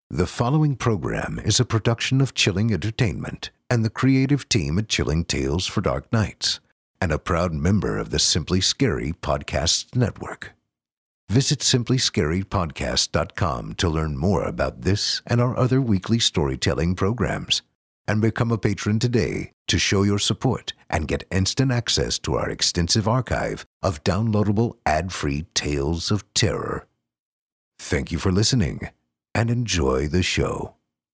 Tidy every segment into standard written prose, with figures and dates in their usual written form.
The following program is a production of Chilling Entertainment and the creative team at Chilling Tales for Dark Nights, and a proud member of the Simply Scary Podcasts Network. Visit simplyscarypodcast.com to learn more about this and our other weekly storytelling programs, and become a patron today to show your support and get instant access to our extensive archive of downloadable ad-free tales of terror. Thank you for listening, and enjoy the show.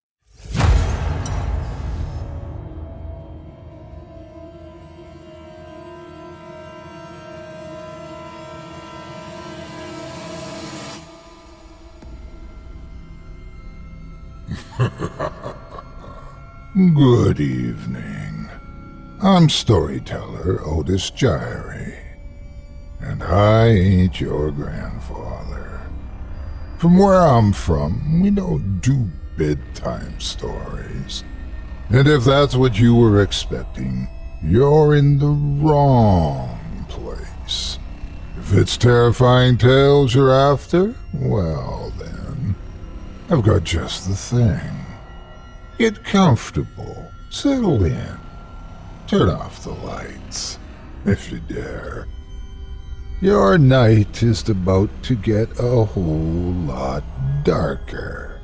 Good evening. I'm storyteller Otis Gyrie, and I ain't your grandfather. From where I'm from, we don't do bedtime stories. And if that's what you were expecting, you're in the wrong place. If it's terrifying tales you're after, well then, I've got just the thing. Get comfortable, settle in, turn off the lights, if you dare. Your night is about to get a whole lot darker.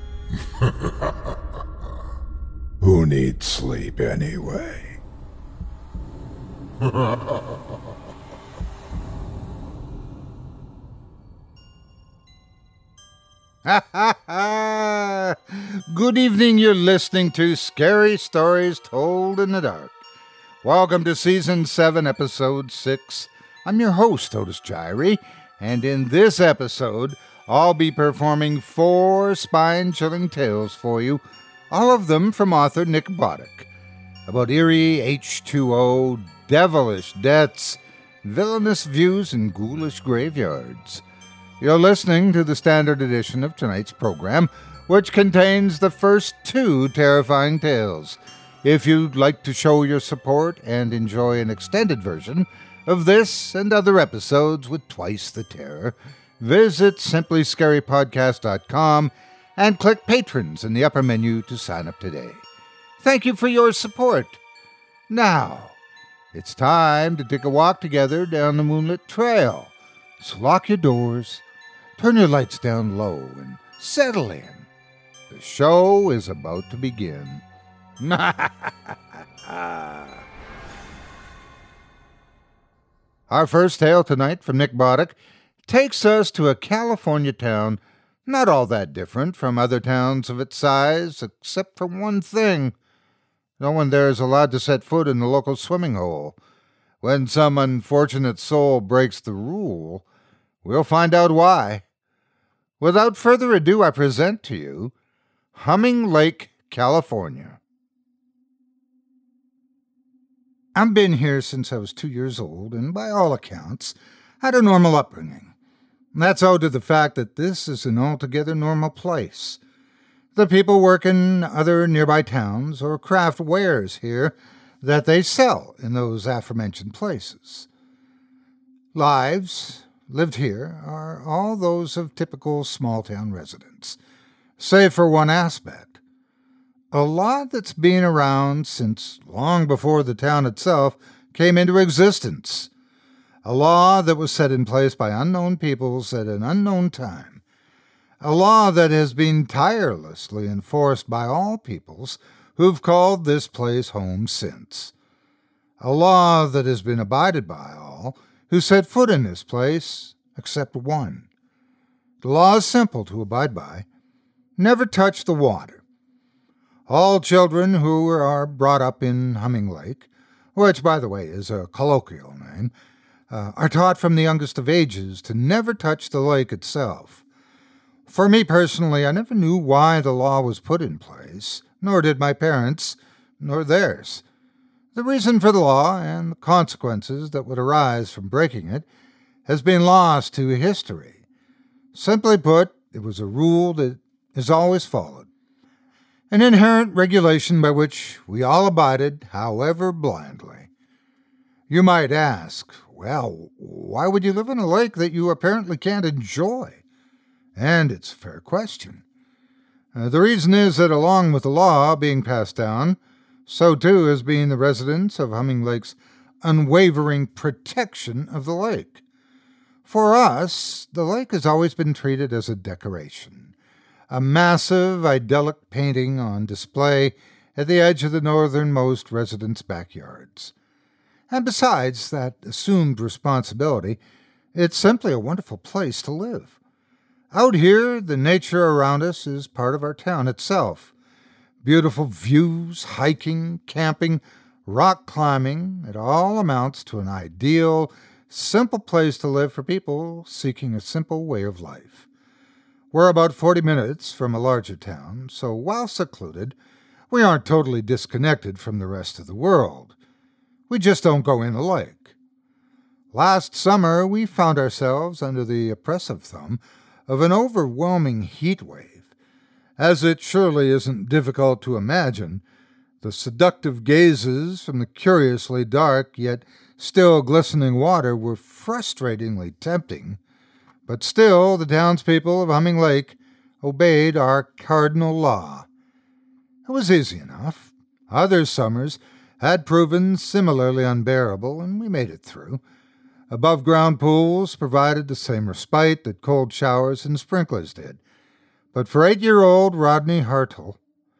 Who needs sleep anyway? Good evening, you're listening to Scary Stories Told in the Dark. Welcome to Season 7, Episode 6. I'm your host, Otis Gyrie, and in this episode, I'll be performing 4 spine-chilling tales for you, all of them from author Nick Boddick, about eerie H2O, devilish deaths, villainous views, and ghoulish graveyards. You're listening to the standard edition of tonight's program, which contains the first 2 terrifying tales. If you'd like to show your support and enjoy an extended version of this and other episodes with twice the terror, visit simplyscarypodcast.com and click Patrons in the upper menu to sign up today. Thank you for your support. Now, it's time to take a walk together down the moonlit trail. So lock your doors, turn your lights down low, and settle in. The show is about to begin. Our first tale tonight from Nick Boddick takes us to a California town not all that different from other towns of its size, except for one thing. No one there is allowed to set foot in the local swimming hole. When some unfortunate soul breaks the rule, we'll find out why. Without further ado, I present to you Humming Lake, California. I've been here since I was 2 years old, and by all accounts, had a normal upbringing. That's owed to the fact that this is an altogether normal place. The people work in other nearby towns or craft wares here that they sell in those aforementioned places. Lives lived here are all those of typical small-town residents, save for one aspect. A law that's been around since long before the town itself came into existence. A law that was set in place by unknown peoples at an unknown time. A law that has been tirelessly enforced by all peoples who've called this place home since. A law that has been abided by all who set foot in this place, except one. The law is simple to abide by. Never touch the water. All children who are brought up in Humming Lake, which, by the way, is a colloquial name, are taught from the youngest of ages to never touch the lake itself. For me personally, I never knew why the law was put in place, nor did my parents, nor theirs. The reason for the law and the consequences that would arise from breaking it has been lost to history. Simply put, it was a rule that is always followed. An inherent regulation by which we all abided, however blindly. You might ask, well, why would you live in a lake that you apparently can't enjoy? And it's a fair question. The reason is that along with the law being passed down, so too has been the residents of Humming Lake's unwavering protection of the lake. For us, the lake has always been treated as a decoration, a massive, idyllic painting on display at the edge of the northernmost residents' backyards. And besides that assumed responsibility, it's simply a wonderful place to live. Out here, the nature around us is part of our town itself. Beautiful views, hiking, camping, rock climbing, it all amounts to an ideal, simple place to live for people seeking a simple way of life. We're about 40 minutes from a larger town, so while secluded, we aren't totally disconnected from the rest of the world. We just don't go in the lake. Last summer, we found ourselves under the oppressive thumb of an overwhelming heat wave. As it surely isn't difficult to imagine, the seductive gazes from the curiously dark yet still glistening water were frustratingly tempting, but still the townspeople of Humming Lake obeyed our cardinal law. It was easy enough. Other summers had proven similarly unbearable, and we made it through. Above-ground pools provided the same respite that cold showers and sprinklers did. But for 8-year-old Rodney Hartle,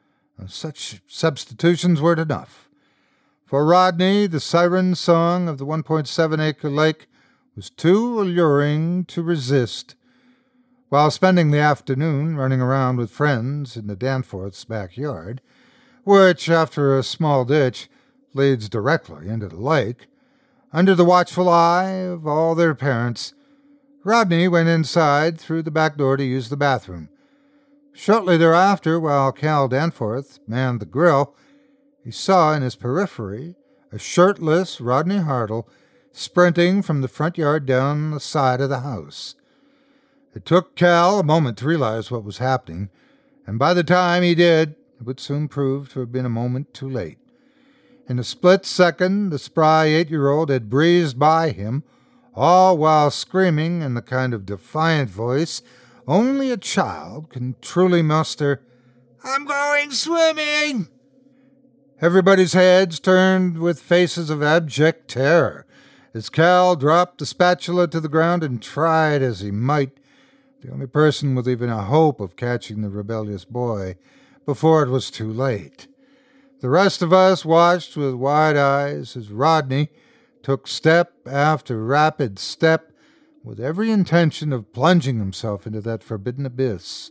such substitutions weren't enough. For Rodney, the siren song of the 1.7-acre lake was too alluring to resist. While spending the afternoon running around with friends in the Danforths' backyard, which, after a small ditch, leads directly into the lake, under the watchful eye of all their parents, Rodney went inside through the back door to use the bathroom. Shortly thereafter, while Cal Danforth manned the grill, he saw in his periphery a shirtless Rodney Hartle sprinting from the front yard down the side of the house. It took Cal a moment to realize what was happening, and by the time he did, it would soon prove to have been a moment too late. In a split second, the spry 8-year-old had breezed by him, all while screaming in the kind of defiant voice only a child can truly muster, "I'm going swimming!" Everybody's heads turned with faces of abject terror as Cal dropped the spatula to the ground and tried as he might, the only person with even a hope of catching the rebellious boy, before it was too late. The rest of us watched with wide eyes as Rodney took step after rapid step with every intention of plunging himself into that forbidden abyss.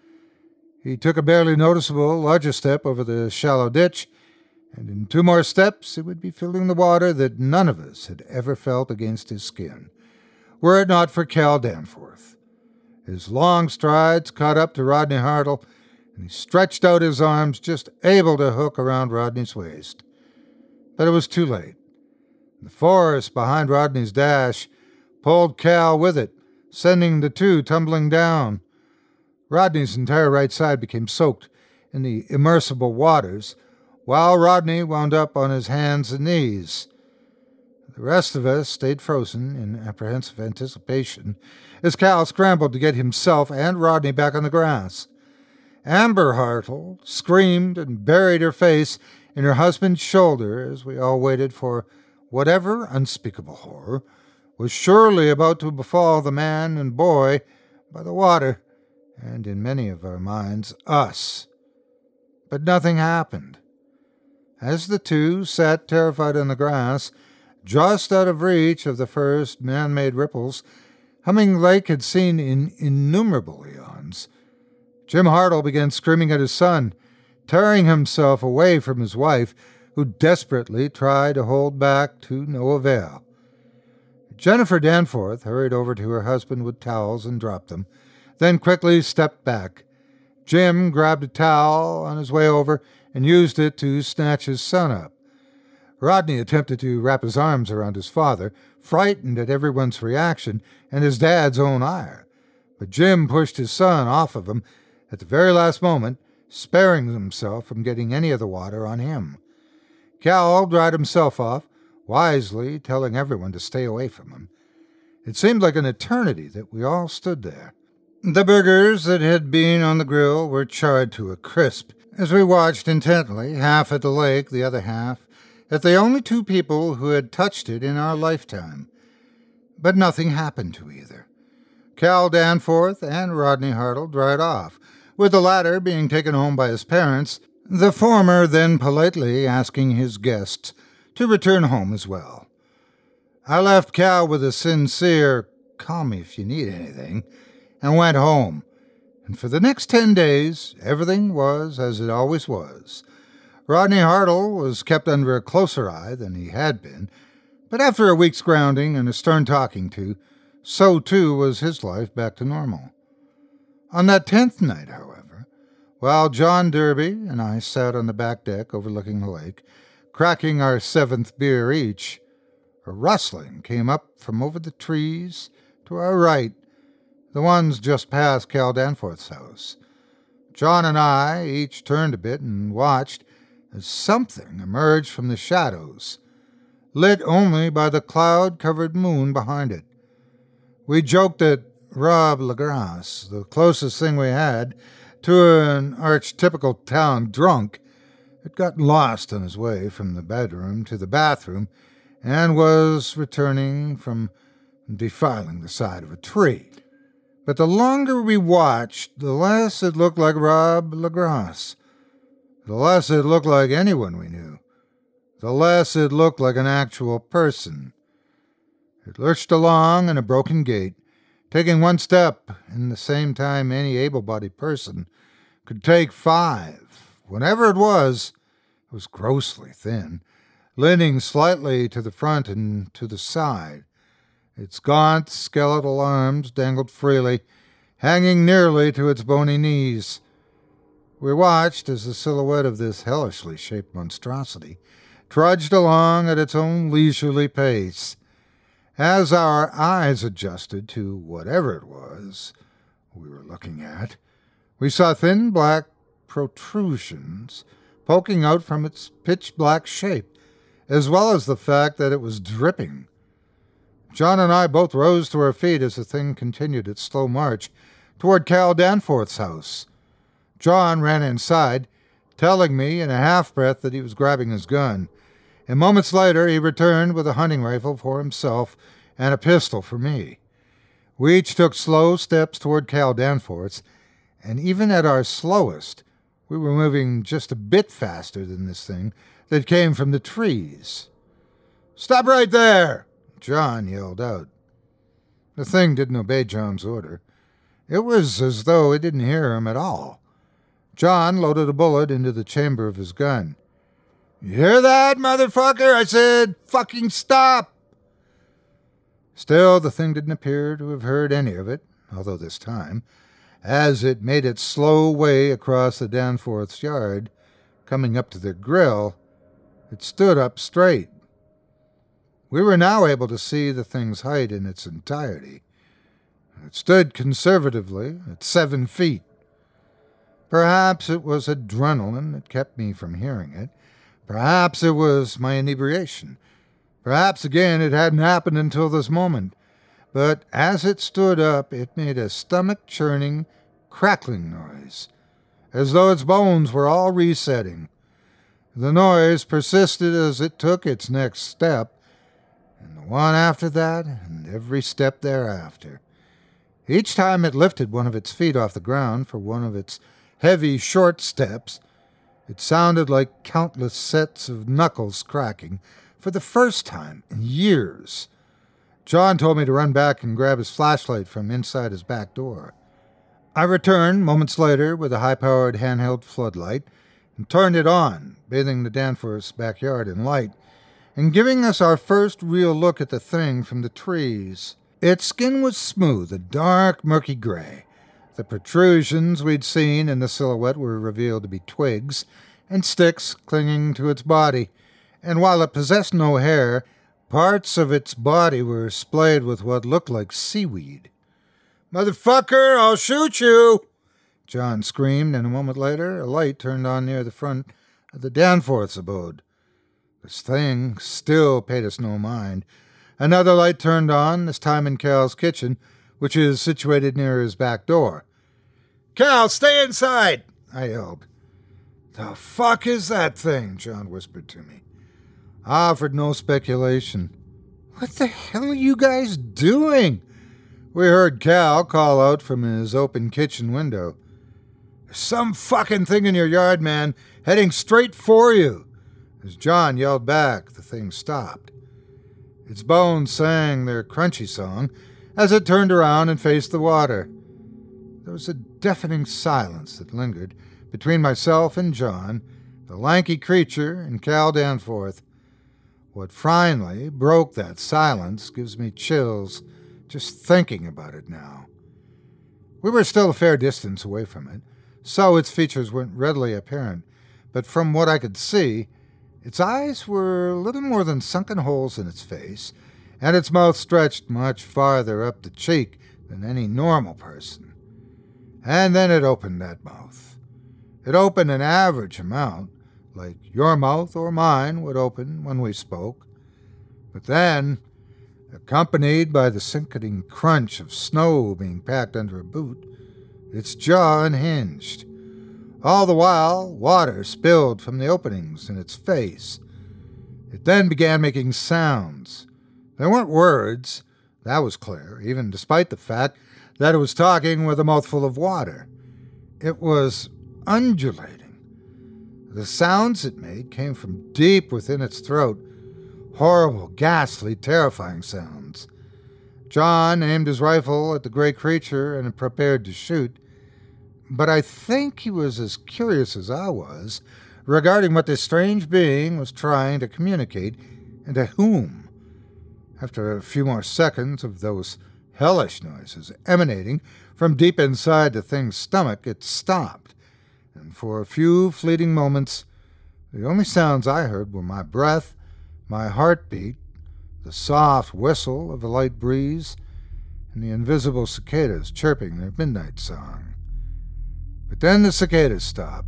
He took a barely noticeable larger step over the shallow ditch, and in 2 more steps he would be feeling the water that none of us had ever felt against his skin, were it not for Cal Danforth. His long strides caught up to Rodney Hartle, and he stretched out his arms, just able to hook around Rodney's waist. But it was too late. The force behind Rodney's dash pulled Cal with it, sending the two tumbling down. Rodney's entire right side became soaked in the immersible waters, while Rodney wound up on his hands and knees. The rest of us stayed frozen in apprehensive anticipation as Cal scrambled to get himself and Rodney back on the grass. Amber Hartle screamed and buried her face in her husband's shoulder as we all waited for whatever unspeakable horror was surely about to befall the man and boy by the water, and in many of our minds, us. But nothing happened. As the two sat terrified on the grass, just out of reach of the first man-made ripples Humming Lake had seen in innumerable eons, Jim Hartle began screaming at his son, tearing himself away from his wife, who desperately tried to hold back to no avail. Jennifer Danforth hurried over to her husband with towels and dropped them, then quickly stepped back. Jim grabbed a towel on his way over and used it to snatch his son up. Rodney attempted to wrap his arms around his father, frightened at everyone's reaction and his dad's own ire. But Jim pushed his son off of him at the very last moment, sparing himself from getting any of the water on him. Cal dried himself off, wisely telling everyone to stay away from him. It seemed like an eternity that we all stood there. The burgers that had been on the grill were charred to a crisp as we watched intently, half at the lake, the other half, at the only two people who had touched it in our lifetime. But nothing happened to either. Cal Danforth and Rodney Hartle dried off, with the latter being taken home by his parents, the former then politely asking his guests to return home as well. I left Cal with a sincere, "Call me if you need anything," and went home. And for the next 10 days, everything was as it always was. Rodney Hartle was kept under a closer eye than he had been, but after a week's grounding and a stern talking to, so too was his life back to normal. On that 10th night, however, while John Derby and I sat on the back deck overlooking the lake, cracking our 7th beer each, a rustling came up from over the trees to our right, the ones just past Cal Danforth's house. John and I each turned a bit and watched as something emerged from the shadows, lit only by the cloud-covered moon behind it. We joked that Rob LaGrasse, the closest thing we had to an archetypical town drunk, had gotten lost on his way from the bedroom to the bathroom and was returning from defiling the side of a tree. But the longer we watched, the less it looked like Rob LaGrasse, the less it looked like anyone we knew, the less it looked like an actual person. It lurched along in a broken gait, taking one step in the same time any able-bodied person could take 5. Whenever it was grossly thin, leaning slightly to the front and to the side. Its gaunt, skeletal arms dangled freely, hanging nearly to its bony knees. We watched as the silhouette of this hellishly shaped monstrosity trudged along at its own leisurely pace. As our eyes adjusted to whatever it was we were looking at, we saw thin black protrusions poking out from its pitch-black shape, as well as the fact that it was dripping. John and I both rose to our feet as the thing continued its slow march toward Cal Danforth's house. John ran inside, telling me in a half-breath that he was grabbing his gun, and moments later he returned with a hunting rifle for himself and a pistol for me. We each took slow steps toward Cal Danforth's, and even at our slowest, we were moving just a bit faster than this thing that came from the trees. "Stop right there!" John yelled out. The thing didn't obey John's order. It was as though it didn't hear him at all. John loaded a bullet into the chamber of his gun. "You hear that, motherfucker? I said, fucking stop!" Still, the thing didn't appear to have heard any of it, although this time, as it made its slow way across the Danforth's yard, coming up to the grill, it stood up straight. We were now able to see the thing's height in its entirety. It stood conservatively at 7 feet. Perhaps it was adrenaline that kept me from hearing it. Perhaps it was my inebriation. Perhaps, again, it hadn't happened until this moment. But as it stood up, it made a stomach-churning, crackling noise, as though its bones were all resetting. The noise persisted as it took its next step, and the one after that, and every step thereafter. Each time it lifted one of its feet off the ground for one of its heavy, short steps, it sounded like countless sets of knuckles cracking for the first time in years. John told me to run back and grab his flashlight from inside his back door. I returned moments later with a high-powered handheld floodlight and turned it on, bathing the Danforth's backyard in light and giving us our first real look at the thing from the trees. Its skin was smooth, a dark, murky gray. The protrusions we'd seen in the silhouette were revealed to be twigs and sticks clinging to its body, and while it possessed no hair, parts of its body were splayed with what looked like seaweed. "Motherfucker, I'll shoot you!" John screamed, and a moment later a light turned on near the front of the Danforth's abode. This thing still paid us no mind. Another light turned on, this time in Cal's kitchen, which is situated near his back door. "Cal, stay inside!" I yelled. "The fuck is that thing?" John whispered to me. I offered no speculation. "What the hell are you guys doing?" We heard Cal call out from his open kitchen window. "There's some fucking thing in your yard, man, heading straight for you." As John yelled back, the thing stopped. Its bones sang their crunchy song as it turned around and faced the water. There was a deafening silence that lingered between myself and John, the lanky creature, and Cal Danforth. What finally broke that silence gives me chills just thinking about it now. We were still a fair distance away from it, so its features weren't readily apparent, but from what I could see, its eyes were little more than sunken holes in its face, and its mouth stretched much farther up the cheek than any normal person. And then it opened that mouth. It opened an average amount, like your mouth or mine would open when we spoke. But then, accompanied by the sickening crunch of snow being packed under a boot, its jaw unhinged. All the while, water spilled from the openings in its face. It then began making sounds. There weren't words, that was clear, even despite the fact that it was talking with a mouthful of water. It was undulating. The sounds it made came from deep within its throat, horrible, ghastly, terrifying sounds. John aimed his rifle at the gray creature and prepared to shoot, but I think he was as curious as I was regarding what this strange being was trying to communicate and to whom. After a few more seconds of those hellish noises emanating from deep inside the thing's stomach, it stopped. And for a few fleeting moments, the only sounds I heard were my breath, my heartbeat, the soft whistle of a light breeze, and the invisible cicadas chirping their midnight song. But then the cicadas stopped,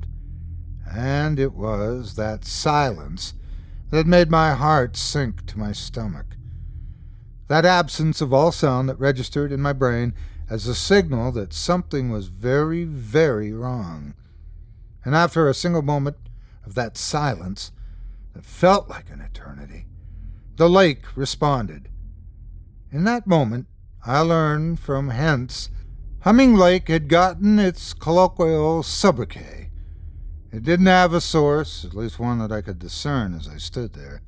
and it was that silence that made my heart sink to my stomach. That absence of all sound that registered in my brain as a signal that something was very, very wrong. And after a single moment of that silence that felt like an eternity, the lake responded. In that moment, I learned from hence Humming Lake had gotten its colloquial sobriquet. It didn't have a source, at least one that I could discern as I stood there,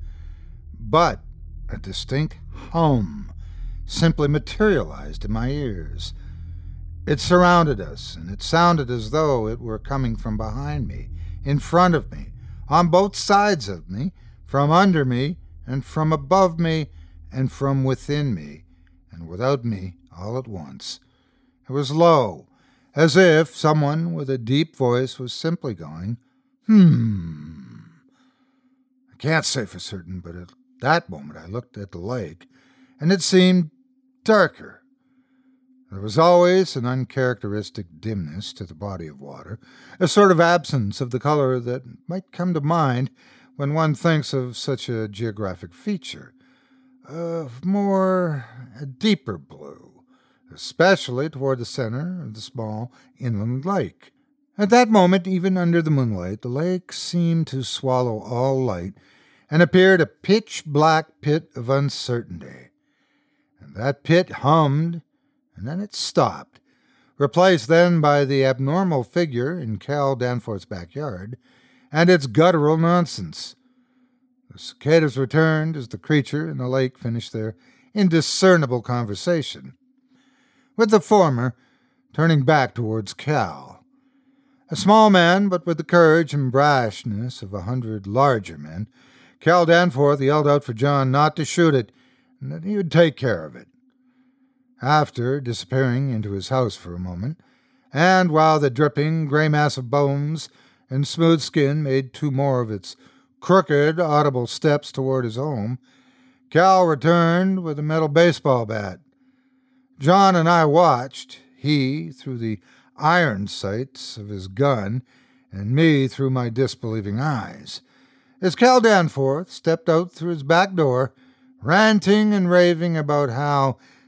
but a distinct hum simply materialized in my ears. It surrounded us, and it sounded as though it were coming from behind me, in front of me, on both sides of me, from under me, and from above me, and from within me, and without me all at once. It was low, as if someone with a deep voice was simply going, I can't say for certain, but at that moment I looked at the lake, and it seemed darker. There was always an uncharacteristic dimness to the body of water, a sort of absence of the color that might come to mind when one thinks of such a geographic feature, a deeper blue, especially toward the center of the small inland lake. At that moment, even under the moonlight, the lake seemed to swallow all light and appeared a pitch-black pit of uncertainty. And that pit hummed, and then it stopped, replaced then by the abnormal figure in Cal Danforth's backyard, and its guttural nonsense. The cicadas returned as the creature in the lake finished their indiscernible conversation, with the former turning back towards Cal. A small man, but with the courage and brashness of 100 larger men, Cal Danforth yelled out for John not to shoot it, and that he would take care of it. After disappearing into his house for a moment, and while the dripping gray mass of bones and smooth skin made two more of its crooked, audible steps toward his home, Cal returned with a metal baseball bat. John and I watched, he through the iron sights of his gun, and me through my disbelieving eyes, as Cal Danforth stepped out through his back door, ranting and raving about how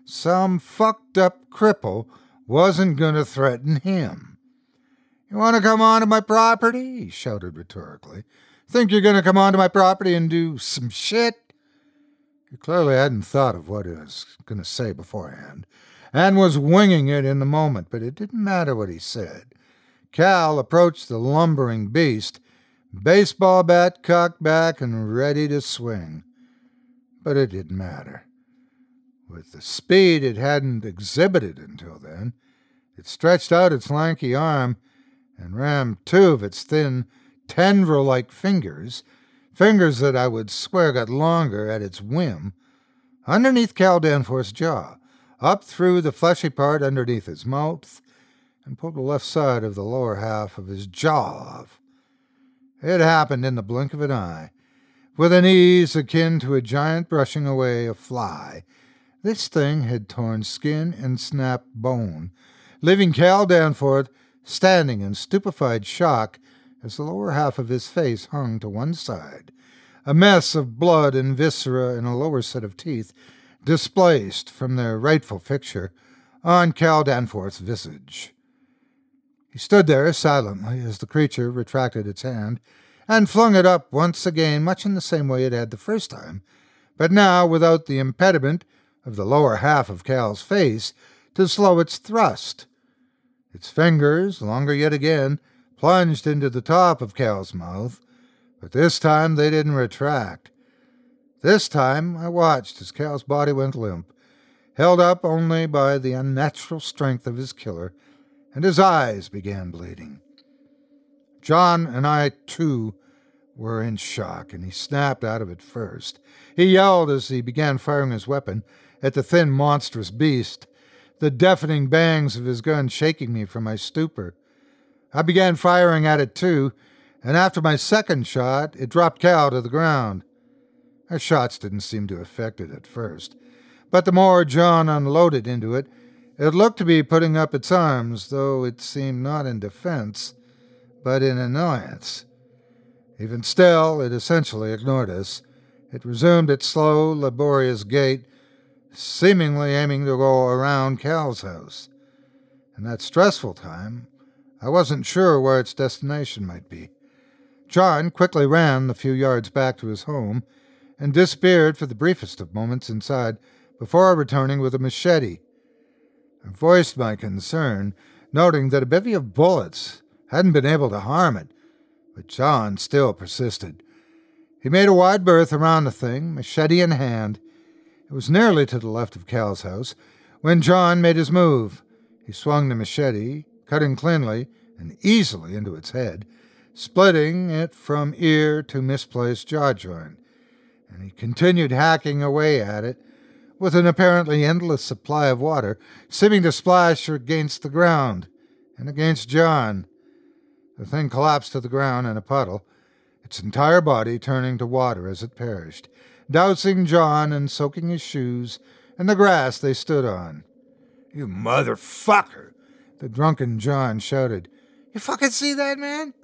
some fucked up cripple wasn't going to threaten him. "You want to come onto my property?" he shouted rhetorically. "Think you're going to come onto my property and do some shit?" He clearly hadn't thought of what he was going to say beforehand, and was winging it in the moment, but it didn't matter what he said. Cal approached the lumbering beast, baseball bat cocked back and ready to swing. But it didn't matter. With the speed it hadn't exhibited until then, it stretched out its lanky arm and rammed two of its thin, tendril-like fingers that I would swear got longer at its whim, underneath Cal Danforth's jaw, up through the fleshy part underneath his mouth, and pulled the left side of the lower half of his jaw off. It happened in the blink of an eye, with an ease akin to a giant brushing away a fly. This thing had torn skin and snapped bone, leaving Cal Danforth standing in stupefied shock as the lower half of his face hung to one side, a mess of blood and viscera and a lower set of teeth displaced from their rightful fixture on Cal Danforth's visage. He stood there silently as the creature retracted its hand and flung it up once again, much in the same way it had the first time, but now without the impediment of the lower half of Cal's face to slow its thrust. Its fingers, longer yet again, plunged into the top of Cal's mouth, but this time they didn't retract. This time I watched as Cal's body went limp, held up only by the unnatural strength of his killer, and his eyes began bleeding. John and I, too, were in shock, and he snapped out of it first. He yelled as he began firing his weapon at the thin, monstrous beast, the deafening bangs of his gun shaking me from my stupor. I began firing at it, too, and after my second shot, it dropped Cal to the ground. Our shots didn't seem to affect it at first, but the more John unloaded into it, it looked to be putting up its arms, though it seemed not in defense, but in annoyance. Even still, it essentially ignored us. It resumed its slow, laborious gait, seemingly aiming to go around Cal's house. In that stressful time, I wasn't sure where its destination might be. John quickly ran the few yards back to his home and disappeared for the briefest of moments inside before returning with a machete. I voiced my concern, noting that a bevy of bullets hadn't been able to harm it, but John still persisted. He made a wide berth around the thing, machete in hand. It was nearly to the left of Cal's house when John made his move. He swung the machete, cutting cleanly and easily into its head, splitting it from ear to misplaced jaw joint, and he continued hacking away at it with an apparently endless supply of water seeming to splash against the ground and against John. The thing collapsed to the ground in a puddle, its entire body turning to water as it perished, dousing John and soaking his shoes and the grass they stood on. "You motherfucker!" the drunken John shouted. "You fucking see that, man?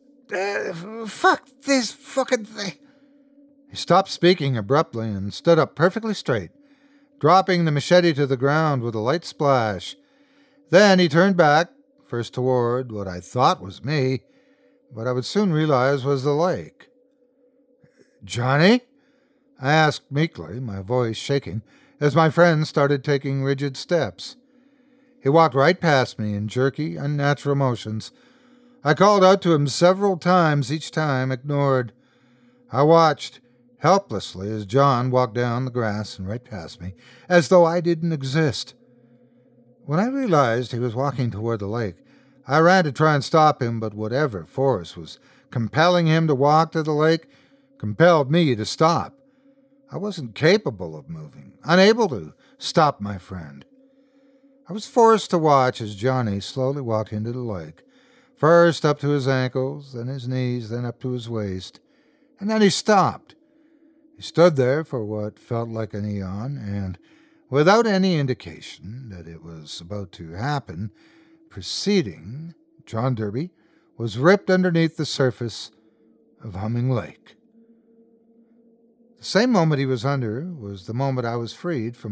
Fuck this fucking thing." He stopped speaking abruptly and stood up perfectly straight, dropping the machete to the ground with a light splash. Then he turned back, first toward what I thought was me, but I would soon realize was the lake. "Johnny?" I asked meekly, my voice shaking, as my friend started taking rigid steps. He walked right past me in jerky, unnatural motions. I called out to him several times, each time ignored. I watched helplessly as John walked down the grass and right past me, as though I didn't exist. When I realized he was walking toward the lake, I ran to try and stop him, but whatever force was compelling him to walk to the lake compelled me to stop. I wasn't capable of moving, unable to stop my friend. I was forced to watch as Johnny slowly walked into the lake, first up to his ankles, then his knees, then up to his waist, and then he stopped. He stood there for what felt like an eon, and, without any indication that it was about to happen, preceding, John Derby was ripped underneath the surface of Humming Lake. The same moment he was under was the moment I was freed from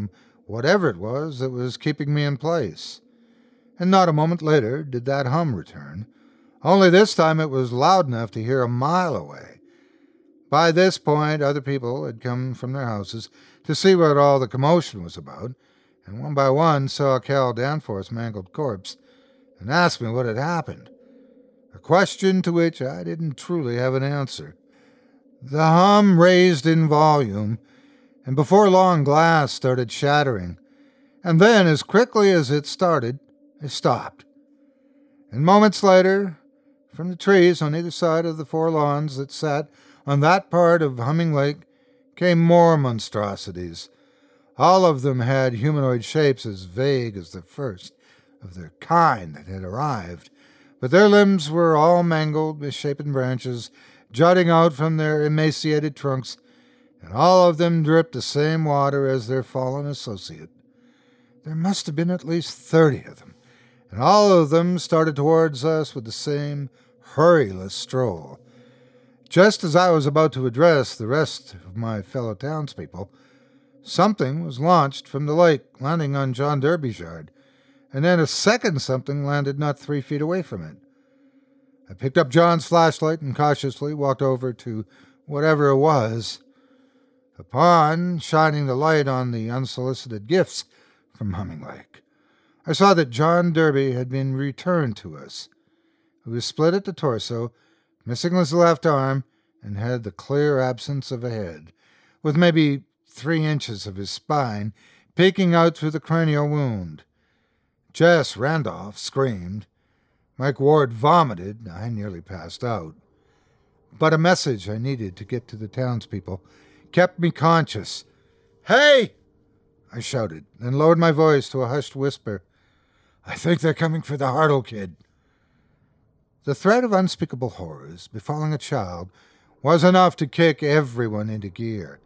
whatever it was that was keeping me in place. And not a moment later did that hum return, only this time it was loud enough to hear a mile away. By this point, other people had come from their houses to see what all the commotion was about, and one by one saw Cal Danforth's mangled corpse and asked me what had happened, a question to which I didn't truly have an answer. The hum raised in volume, and before long glass started shattering, and then, as quickly as it started, it stopped. And moments later, from the trees on either side of the 4 lawns that sat on that part of Humming Lake, came more monstrosities. All of them had humanoid shapes as vague as the first of their kind that had arrived, but their limbs were all mangled, misshapen branches jutting out from their emaciated trunks, and all of them dripped the same water as their fallen associate. There must have been at least 30 of them, and all of them started towards us with the same hurryless stroll. Just as I was about to address the rest of my fellow townspeople, something was launched from the lake, landing on John Derby's yard, and then a second something landed not 3 feet away from it. I picked up John's flashlight and cautiously walked over to whatever it was. Upon shining the light on the unsolicited gifts from Humming Lake, I saw that John Derby had been returned to us. He was split at the torso, missing his left arm, and had the clear absence of a head, with maybe 3 inches of his spine peeking out through the cranial wound. Jess Randolph screamed. Mike Ward vomited. I nearly passed out. But a message I needed to get to the townspeople kept me conscious. "Hey!" I shouted, then lowered my voice to a hushed whisper. "I think they're coming for the Hartle kid." The threat of unspeakable horrors befalling a child was enough to kick everyone into gear.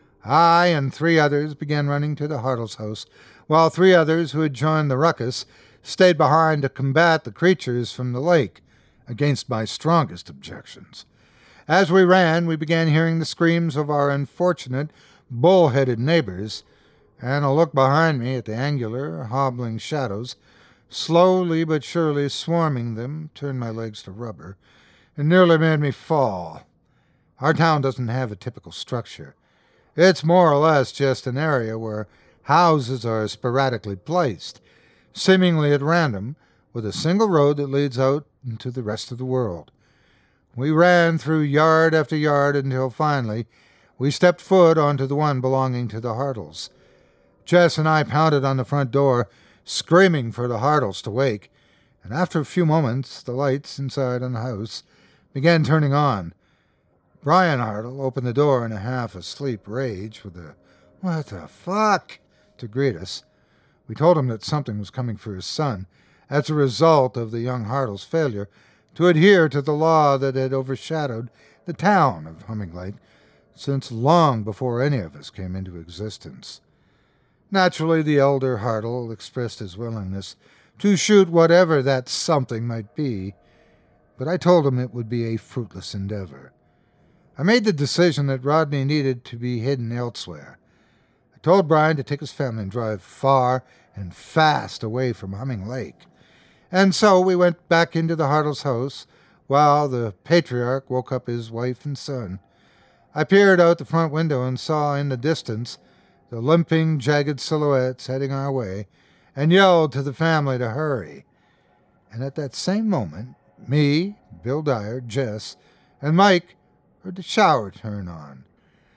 I and 3 others began running to the Hartle's house, while 3 others who had joined the ruckus stayed behind to combat the creatures from the lake, against my strongest objections. As we ran, we began hearing the screams of our unfortunate, bull-headed neighbors, and a look behind me at the angular, hobbling shadows, slowly but surely swarming them, turned my legs to rubber, and nearly made me fall. Our town doesn't have a typical structure. It's more or less just an area where houses are sporadically placed, seemingly at random, with a single road that leads out into the rest of the world. We ran through yard after yard until finally we stepped foot onto the one belonging to the Hartles. Jess and I pounded on the front door, screaming for the Hartles to wake, and after a few moments the lights inside on the house began turning on. Brian Hartle opened the door in a half-asleep rage with a "What the fuck?" to greet us. We told him that something was coming for his son, as a result of the young Hartle's failure to adhere to the law that had overshadowed the town of Humming Lake since long before any of us came into existence. Naturally, the elder Hartle expressed his willingness to shoot whatever that something might be, but I told him it would be a fruitless endeavor. I made the decision that Rodney needed to be hidden elsewhere. I told Brian to take his family and drive far and fast away from Humming Lake. And so we went back into the Hartle's house while the patriarch woke up his wife and son. I peered out the front window and saw in the distance the limping, jagged silhouettes heading our way, and yelled to the family to hurry. And at that same moment, me, Bill Dyer, Jess, and Mike heard the shower turn on.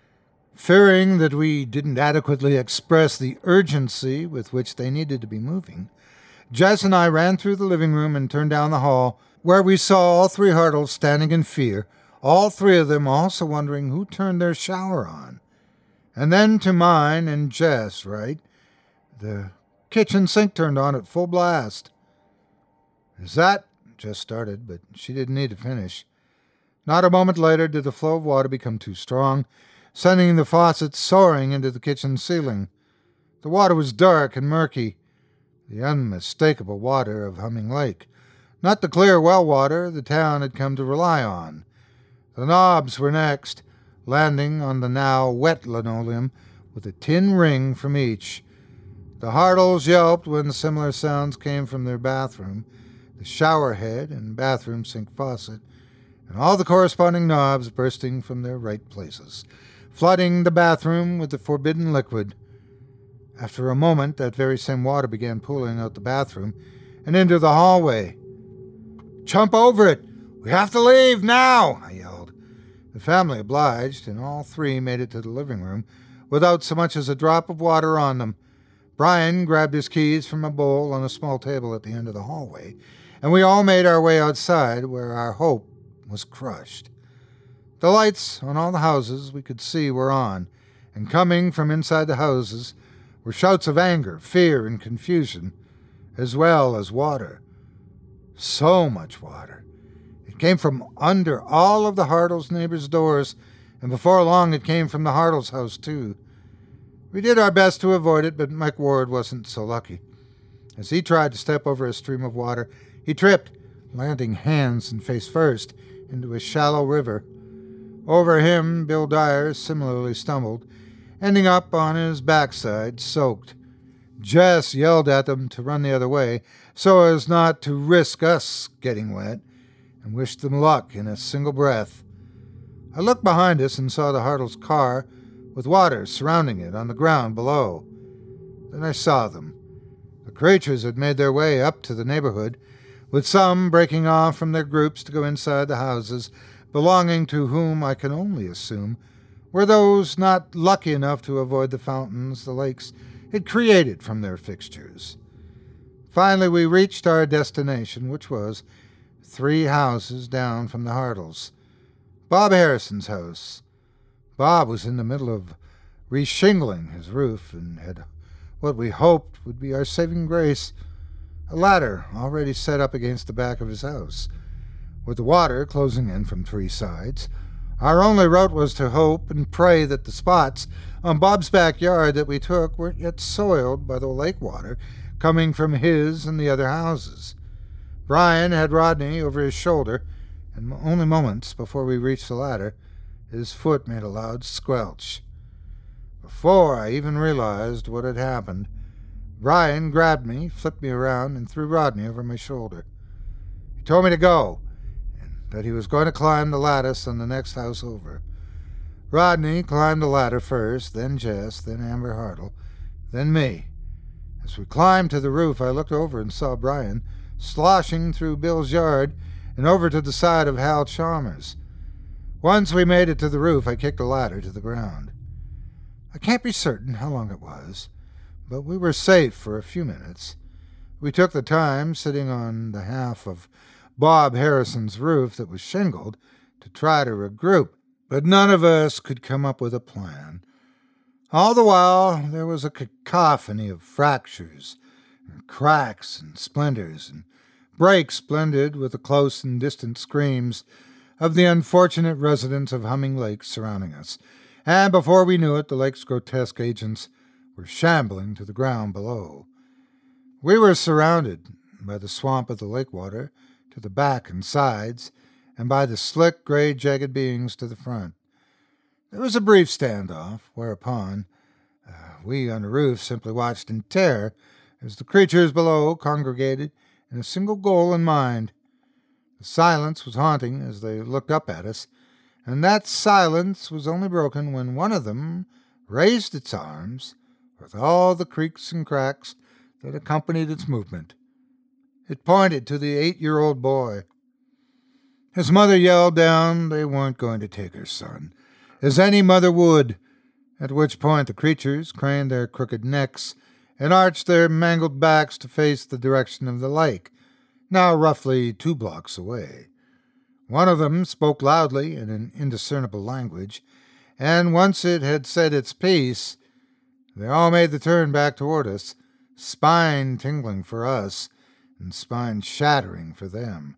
Fearing that we didn't adequately express the urgency with which they needed to be moving, Jess and I ran through the living room and turned down the hall, where we saw all 3 Hartles standing in fear, all 3 of them also wondering who turned their shower on. And then to mine and Jess' right, the kitchen sink turned on at full blast. "Is that?" Jess started, but she didn't need to finish. Not a moment later did the flow of water become too strong, sending the faucet soaring into the kitchen ceiling. The water was dark and murky, the unmistakable water of Humming Lake, not the clear well water the town had come to rely on. The knobs were next, landing on the now wet linoleum with a tin ring from each. The Hartles yelped when similar sounds came from their bathroom, the shower head and bathroom sink faucet, and all the corresponding knobs bursting from their right places, flooding the bathroom with the forbidden liquid. After a moment, that very same water began pooling out the bathroom and into the hallway. "Jump over it! We have to leave now!" I yelled. The family obliged, and all three made it to the living room without so much as a drop of water on them. Brian grabbed his keys from a bowl on a small table at the end of the hallway, and we all made our way outside, where our hope was crushed. The lights on all the houses we could see were on, and coming from inside the houses were shouts of anger, fear, and confusion, as well as water. So much water. It came from under all of the Hartles' neighbors' doors, and before long it came from the Hartles' house, too. We did our best to avoid it, but Mike Ward wasn't so lucky. As he tried to step over a stream of water, he tripped, landing hands and face first into a shallow river. Over him, Bill Dyer similarly stumbled, ending up on his backside, soaked. Jess yelled at them to run the other way, so as not to risk us getting wet, and wished them luck in a single breath. I looked behind us and saw the Hartles' car with water surrounding it on the ground below. Then I saw them. The creatures had made their way up to the neighborhood, with some breaking off from their groups to go inside the houses, belonging to whom I can only assume were those not lucky enough to avoid the fountains the lakes had created from their fixtures. Finally, we reached our destination, which was 3 houses down from the Hartles. Bob Harrison's house. Bob was in the middle of reshingling his roof and had what we hoped would be our saving grace, a ladder already set up against the back of his house. With the water closing in from 3 sides, our only route was to hope and pray that the spots on Bob's backyard that we took weren't yet soiled by the lake water coming from his and the other houses. Brian had Rodney over his shoulder, and only moments before we reached the ladder, his foot made a loud squelch. Before I even realized what had happened, Brian grabbed me, flipped me around, and threw Rodney over my shoulder. He told me to go, and that he was going to climb the lattice on the next house over. Rodney climbed the ladder first, then Jess, then Amber Hartle, then me. As we climbed to the roof, I looked over and saw Brian sloshing through Bill's yard and over to the side of Hal Chalmers. Once we made it to the roof, I kicked the ladder to the ground. I can't be certain how long it was, but we were safe for a few minutes. We took the time, sitting on the half of Bob Harrison's roof that was shingled, to try to regroup, but none of us could come up with a plan. All the while, there was a cacophony of fractures, and cracks and splinters, and breaks blended with the close and distant screams of the unfortunate residents of Humming Lake surrounding us, and before we knew it, the lake's grotesque agents were shambling to the ground below. We were surrounded by the swamp of the lake water to the back and sides, and by the slick, gray, jagged beings to the front. There was a brief standoff, whereupon we on the roof simply watched in terror as the creatures below congregated in a single goal in mind. The silence was haunting as they looked up at us, and that silence was only broken when one of them raised its arms with all the creaks and cracks that accompanied its movement. It pointed to the 8-year-old boy. His mother yelled down they weren't going to take her son, as any mother would, at which point the creatures craned their crooked necks and arched their mangled backs to face the direction of the lake, now roughly 2 blocks away. One of them spoke loudly in an indiscernible language, and once it had said its piece, they all made the turn back toward us, spine tingling for us and spine shattering for them.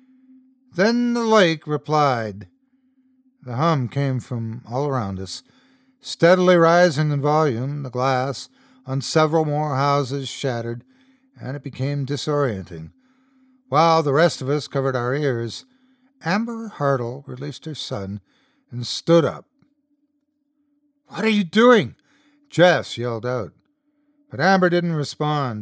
Then the lake replied. The hum came from all around us, steadily rising in volume. The glass on several more houses shattered, and it became disorienting. While the rest of us covered our ears, Amber Hartle released her son and stood up. "What are you doing?" Jess yelled out. But Amber didn't respond.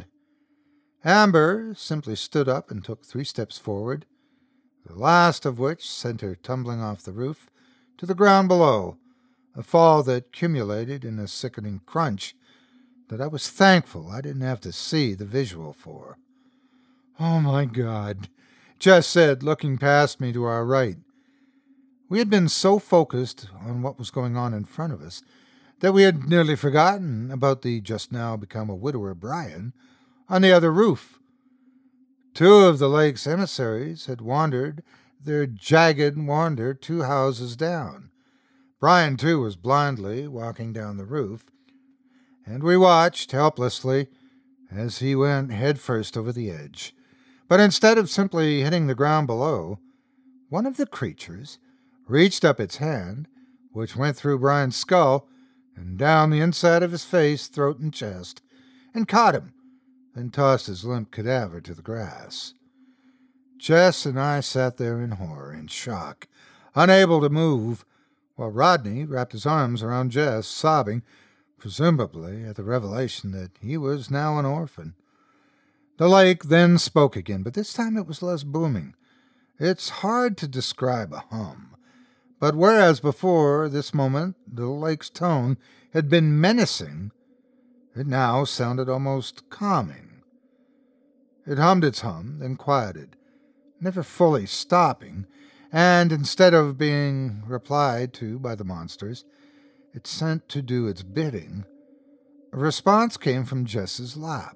Amber simply stood up and took 3 steps forward, the last of which sent her tumbling off the roof to the ground below, a fall that culminated in a sickening crunch that I was thankful I didn't have to see the visual for. "Oh, my God," Jess said, looking past me to our right. We had been so focused on what was going on in front of us that we had nearly forgotten about the just-now-become-a-widower Brian on the other roof. 2 of the lake's emissaries had wandered their jagged wander 2 houses down. Brian, too, was blindly walking down the roof, and we watched helplessly as he went headfirst over the edge. But instead of simply hitting the ground below, one of the creatures reached up its hand, which went through Brian's skull and down the inside of his face, throat, and chest, and caught him, then tossed his limp cadaver to the grass. Jess and I sat there in horror, in shock, unable to move, while Rodney wrapped his arms around Jess, sobbing, presumably at the revelation that he was now an orphan. The lake then spoke again, but this time it was less booming. It's hard to describe a hum, but whereas before this moment the lake's tone had been menacing, it now sounded almost calming. It hummed its hum, then quieted, never fully stopping, and instead of being replied to by the monsters it sent to do its bidding, a response came from Jess's lap.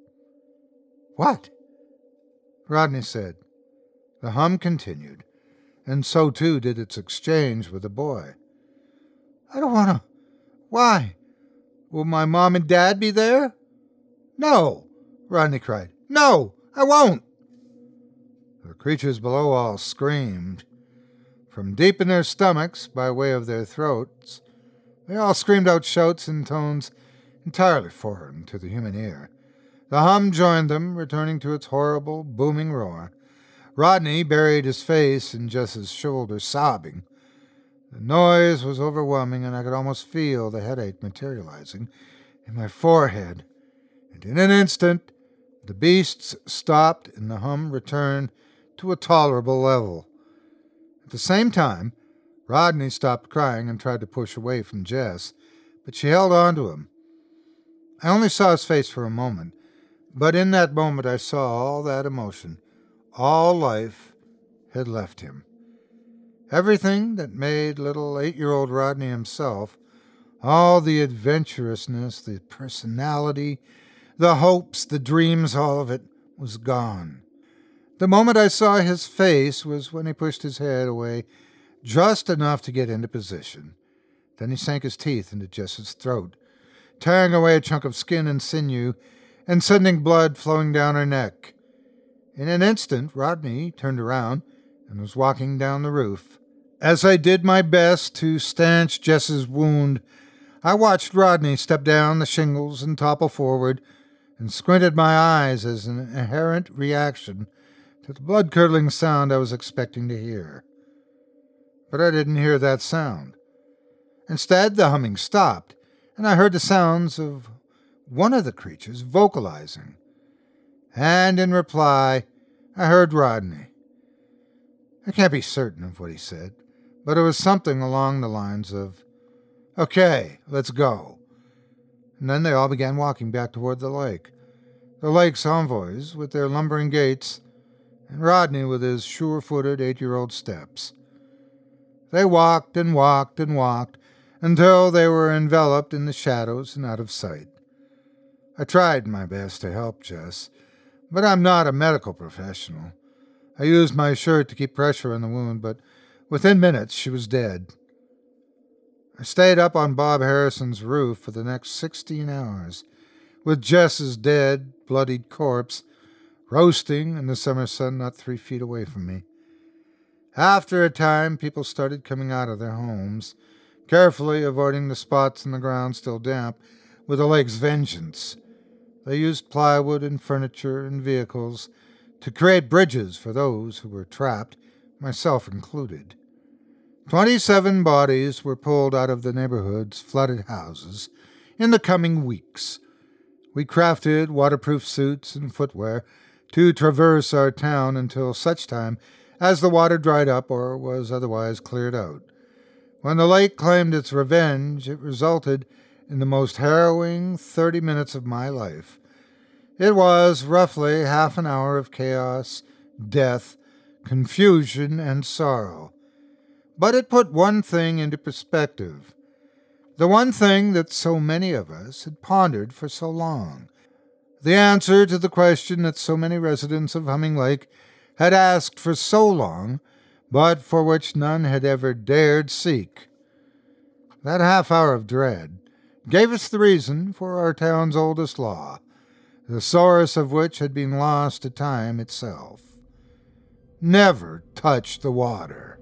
"What?" Rodney said. The hum continued, and so too did its exchange with the boy. "I don't want to. Why? Will my mom and dad be there?" "No!" Rodney cried. "No, I won't!" The creatures below all screamed. From deep in their stomachs, by way of their throats, they all screamed out shouts in tones entirely foreign to the human ear. The hum joined them, returning to its horrible, booming roar. Rodney buried his face in Jess's shoulder, sobbing. The noise was overwhelming, and I could almost feel the headache materializing in my forehead. And in an instant, the beasts stopped and the hum returned to a tolerable level. At the same time, Rodney stopped crying and tried to push away from Jess, but she held on to him. I only saw his face for a moment, but in that moment I saw all that emotion, all life had left him. Everything that made little 8-year-old Rodney himself, all the adventurousness, the personality, the hopes, the dreams, all of it was gone. The moment I saw his face was when he pushed his head away just enough to get into position. Then he sank his teeth into Jess's throat, tearing away a chunk of skin and sinew and sending blood flowing down her neck. In an instant, Rodney turned around and was walking down the roof. As I did my best to stanch Jess's wound, I watched Rodney step down the shingles and topple forward, and squinted my eyes as an inherent reaction to the blood-curdling sound I was expecting to hear. But I didn't hear that sound. Instead, the humming stopped, and I heard the sounds of one of the creatures vocalizing. And in reply, I heard Rodney. I can't be certain of what he said, but it was something along the lines of, "Okay, let's go." And then they all began walking back toward the lake's envoys with their lumbering gaits, and Rodney with his sure-footed 8-year-old steps. They walked and walked and walked until they were enveloped in the shadows and out of sight. I tried my best to help Jess, but I'm not a medical professional. I used my shirt to keep pressure on the wound, but within minutes she was dead. I stayed up on Bob Harrison's roof for the next 16 hours, with Jess's dead, bloodied corpse roasting in the summer sun not 3 feet away from me. After a time, people started coming out of their homes, carefully avoiding the spots in the ground still damp with the lake's vengeance. They used plywood and furniture and vehicles to create bridges for those who were trapped, myself included. 27 bodies were pulled out of the neighborhood's flooded houses in the coming weeks. We crafted waterproof suits and footwear to traverse our town until such time as the water dried up or was otherwise cleared out. When the lake claimed its revenge, it resulted in the most harrowing 30 minutes of my life. It was roughly half an hour of chaos, death, confusion, and sorrow. But it put one thing into perspective. The one thing that so many of us had pondered for so long. The answer to the question that so many residents of Humming Lake had asked for so long, but for which none had ever dared seek. That half hour of dread gave us the reason for our town's oldest law, the source of which had been lost to time itself. Never touch the water.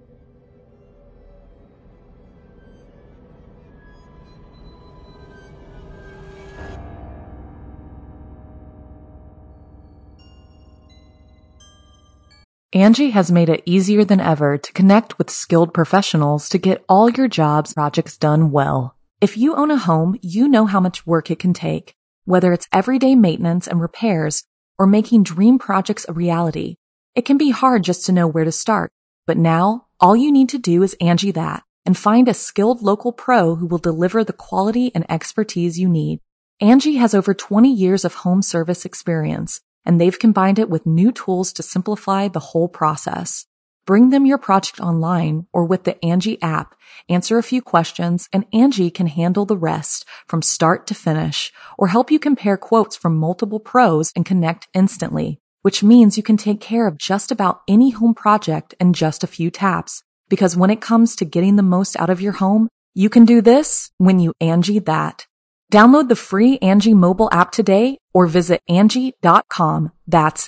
Angie has made it easier than ever to connect with skilled professionals to get all your jobs projects done well. If you own a home, you know how much work it can take, whether it's everyday maintenance and repairs or making dream projects a reality. It can be hard just to know where to start, but now all you need to do is Angie that and find a skilled local pro who will deliver the quality and expertise you need. Angie has over 20 years of home service experience, and they've combined it with new tools to simplify the whole process. Bring them your project online or with the Angie app, answer a few questions, and Angie can handle the rest from start to finish or help you compare quotes from multiple pros and connect instantly, which means you can take care of just about any home project in just a few taps. Because when it comes to getting the most out of your home, you can do this when you Angie that. Download the free Angie mobile app today or visit Angie.com. That's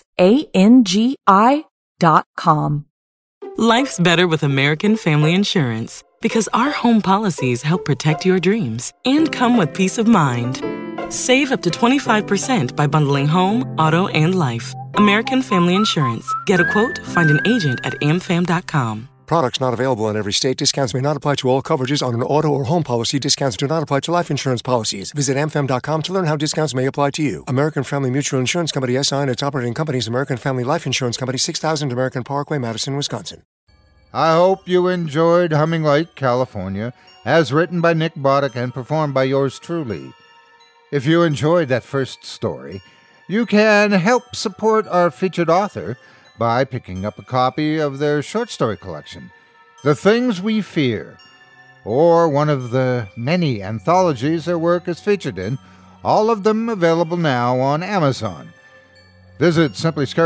ANGI.com. Life's better with American Family Insurance because our home policies help protect your dreams and come with peace of mind. Save up to 25% by bundling home, auto, and life. American Family Insurance. Get a quote, find an agent at amfam.com. Products not available in every state. Discounts may not apply to all coverages on an auto or home policy. Discounts do not apply to life insurance policies. Visit amfam.com to learn how discounts may apply to you. American Family Mutual Insurance Company, SI, and its operating companies, American Family Life Insurance Company, 6000 American Parkway, Madison, Wisconsin. I hope you enjoyed Humming Lake, California, as written by Nick Boddick and performed by yours truly. If you enjoyed that first story, you can help support our featured author by picking up a copy of their short story collection, The Things We Fear, or one of the many anthologies their work is featured in, all of them available now on Amazon. Visit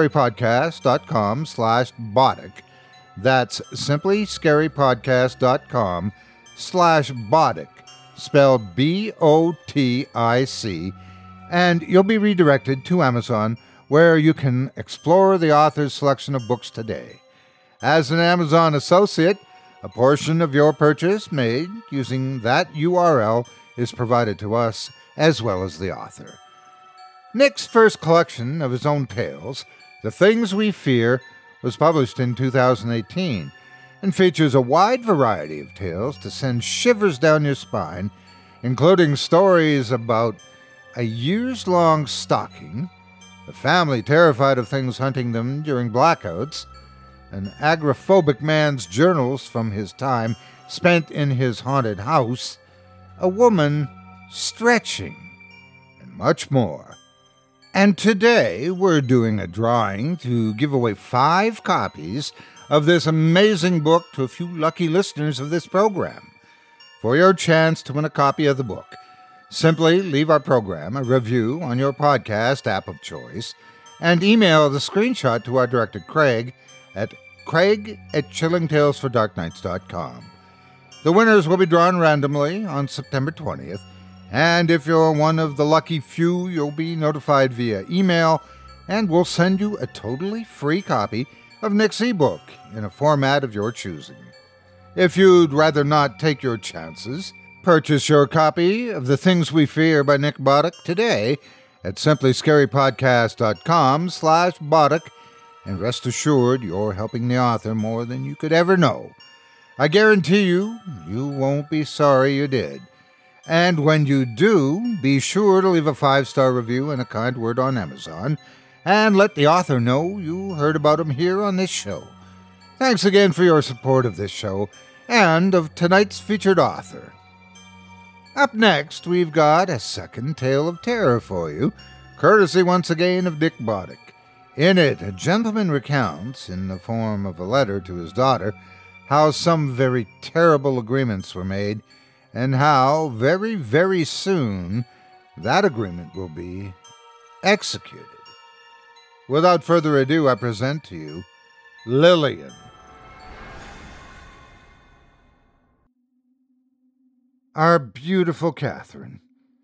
simplyscarypodcast.com/Boddick. That's simplyscarypodcast.com/Boddick, spelled BOTIC, and you'll be redirected to Amazon, where you can explore the author's selection of books today. As an Amazon associate, a portion of your purchase made using that URL is provided to us as well as the author. Nick's first collection of his own tales, The Things We Fear, was published in 2018 and features a wide variety of tales to send shivers down your spine, including stories about a years-long stalking, a family terrified of things hunting them during blackouts, an agoraphobic man's journals from his time spent in his haunted house, a woman stretching, and much more. And today we're doing a drawing to give away 5 copies of this amazing book to a few lucky listeners of this program. For your chance to win a copy of the book, simply leave our program a review on your podcast app of choice and email the screenshot to our director Craig at craig@chillingtalesfordarknights.com. The winners will be drawn randomly on September 20th, and if you're one of the lucky few, you'll be notified via email, and we'll send you a totally free copy of Nick's ebook in a format of your choosing. If you'd rather not take your chances, purchase your copy of The Things We Fear by Nick Boddick today at simplyscarypodcast.com/Boddick, and rest assured you're helping the author more than you could ever know. I guarantee you won't be sorry you did. And when you do, be sure to leave a 5-star review and a kind word on Amazon, and let the author know you heard about him here on this show. Thanks again for your support of this show and of tonight's featured author. Up next, we've got a second tale of terror for you, courtesy once again of Dick Boddick. In it, a gentleman recounts, in the form of a letter to his daughter, how some very terrible agreements were made, and how very, very soon that agreement will be executed. Without further ado, I present to you Lillian. Our beautiful Catherine.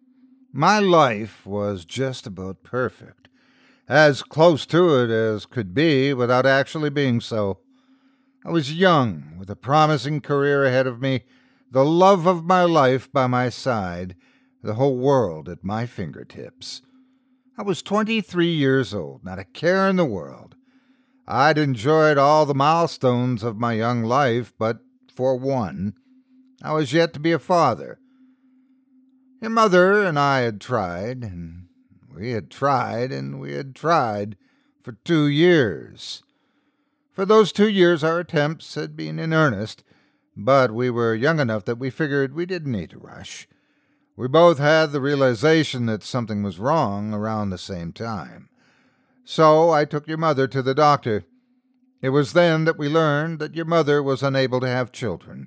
My life was just about perfect, as close to it as could be without actually being so. I was young, with a promising career ahead of me, the love of my life by my side, the whole world at my fingertips. I was 23 years old, not a care in the world. I'd enjoyed all the milestones of my young life, but for one, I was yet to be a father. Your mother and I had tried, and we had tried, and we had tried for 2 years. For those 2 years our attempts had been in earnest, but we were young enough that we figured we didn't need to rush. We both had the realization that something was wrong around the same time. So I took your mother to the doctor. It was then that we learned that your mother was unable to have children.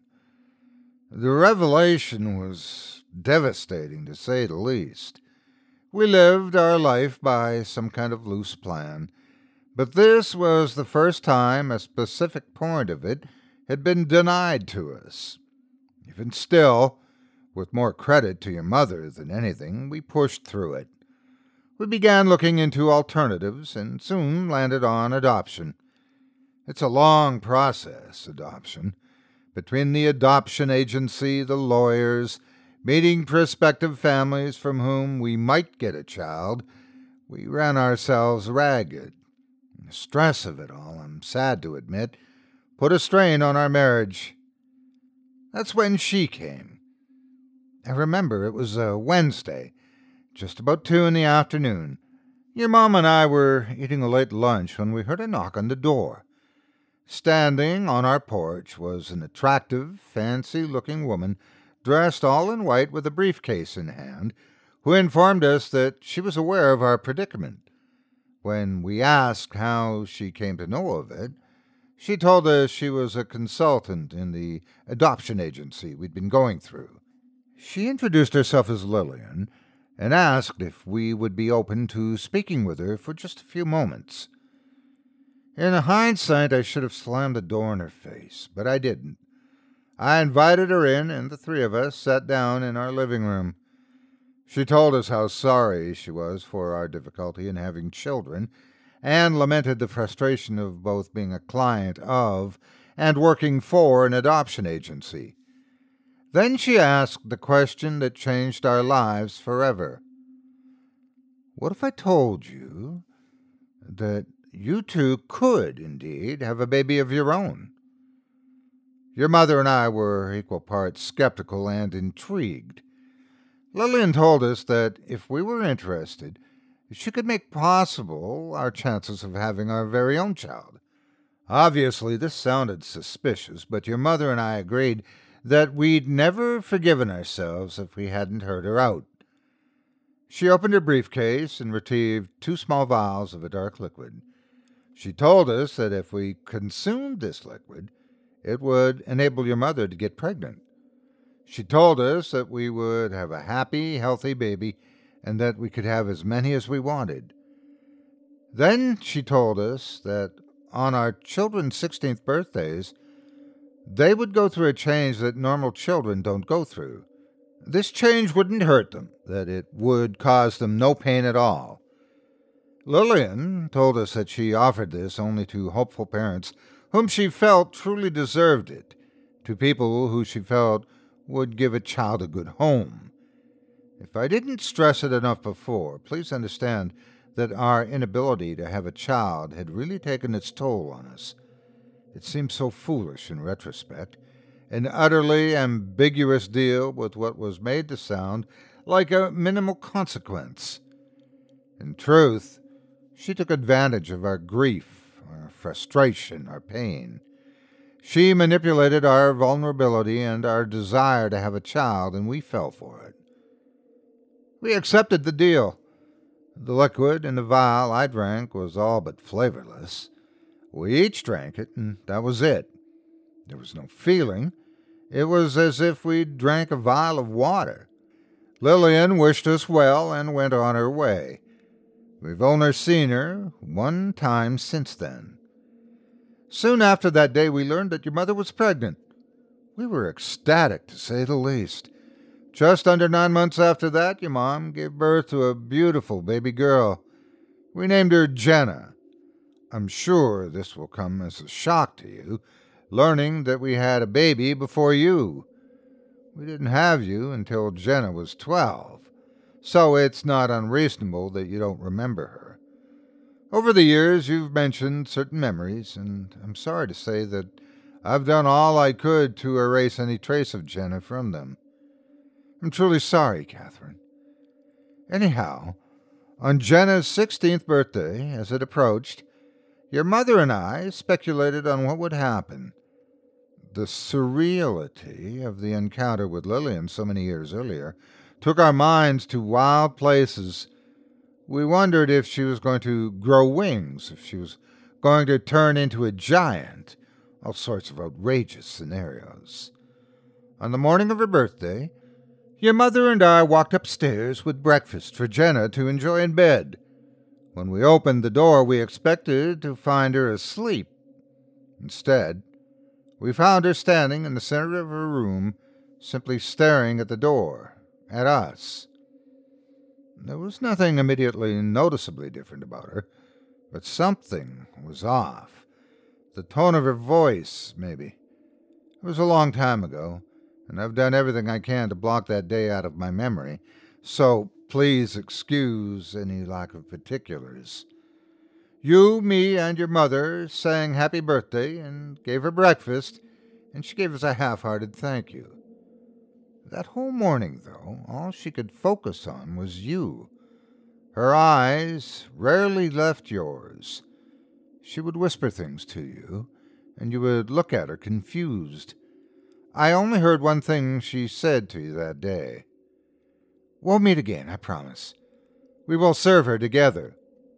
The revelation was devastating, to say the least. We lived our life by some kind of loose plan, but this was the first time a specific point of it had been denied to us. Even still, with more credit to your mother than anything, we pushed through it. We began looking into alternatives and soon landed on adoption. It's a long process, adoption. Between the adoption agency, the lawyers, meeting prospective families from whom we might get a child, we ran ourselves ragged. The stress of it all, I'm sad to admit, put a strain on our marriage. That's when she came. I remember it was a Wednesday, just about 2 in the afternoon. Your mom and I were eating a late lunch when we heard a knock on the door. Standing on our porch was an attractive, fancy-looking woman, dressed all in white with a briefcase in hand, who informed us that she was aware of our predicament. When we asked how she came to know of it, she told us she was a consultant in the adoption agency we'd been going through. She introduced herself as Lillian and asked if we would be open to speaking with her for just a few moments. In hindsight, I should have slammed the door in her face, but I didn't. I invited her in, and the 3 of us sat down in our living room. She told us how sorry she was for our difficulty in having children, and lamented the frustration of both being a client of and working for an adoption agency. Then she asked the question that changed our lives forever. What if I told you that you 2 could, indeed, have a baby of your own? Your mother and I were equal parts skeptical and intrigued. Lillian told us that if we were interested, she could make possible our chances of having our very own child. Obviously, this sounded suspicious, but your mother and I agreed that we'd never forgiven ourselves if we hadn't heard her out. She opened her briefcase and retrieved 2 small vials of a dark liquid. She told us that if we consumed this liquid, it would enable your mother to get pregnant. She told us that we would have a happy, healthy baby and that we could have as many as we wanted. Then she told us that on our children's 16th birthdays, they would go through a change that normal children don't go through. This change wouldn't hurt them, that it would cause them no pain at all. Lillian told us that she offered this only to hopeful parents whom she felt truly deserved it, to people who she felt would give a child a good home. If I didn't stress it enough before, please understand that our inability to have a child had really taken its toll on us. It seems so foolish in retrospect, an utterly ambiguous deal with what was made to sound like a minimal consequence. In truth, she took advantage of our grief, our frustration, our pain. She manipulated our vulnerability and our desire to have a child, and we fell for it. We accepted the deal. The liquid in the vial I drank was all but flavorless. We each drank it, and that was it. There was no feeling. It was as if we drank a vial of water. Lillian wished us well and went on her way. We've only seen her one time since then. Soon after that day, we learned that your mother was pregnant. We were ecstatic, to say the least. Just under 9 months after that, your mom gave birth to a beautiful baby girl. We named her Jenna. I'm sure this will come as a shock to you, learning that we had a baby before you. We didn't have you until Jenna was 12, so it's not unreasonable that you don't remember her. Over the years, you've mentioned certain memories, and I'm sorry to say that I've done all I could to erase any trace of Jenna from them. I'm truly sorry, Catherine. Anyhow, on Jenna's 16th birthday, as it approached, your mother and I speculated on what would happen. The surreality of the encounter with Lillian so many years earlier took our minds to wild places. We wondered if she was going to grow wings, if she was going to turn into a giant, all sorts of outrageous scenarios. On the morning of her birthday, your mother and I walked upstairs with breakfast for Jenna to enjoy in bed. When we opened the door, we expected to find her asleep. Instead, we found her standing in the center of her room, simply staring at the door, at us. There was nothing immediately noticeably different about her, but something was off. The tone of her voice, maybe. It was a long time ago, and I've done everything I can to block that day out of my memory, so please excuse any lack of particulars. You, me, and your mother sang happy birthday and gave her breakfast, and she gave us a half-hearted thank you. That whole morning, though, all she could focus on was you. Her eyes rarely left yours. She would whisper things to you, and you would look at her confused. I only heard one thing she said to you that day. We'll meet again, I promise. We will serve her together.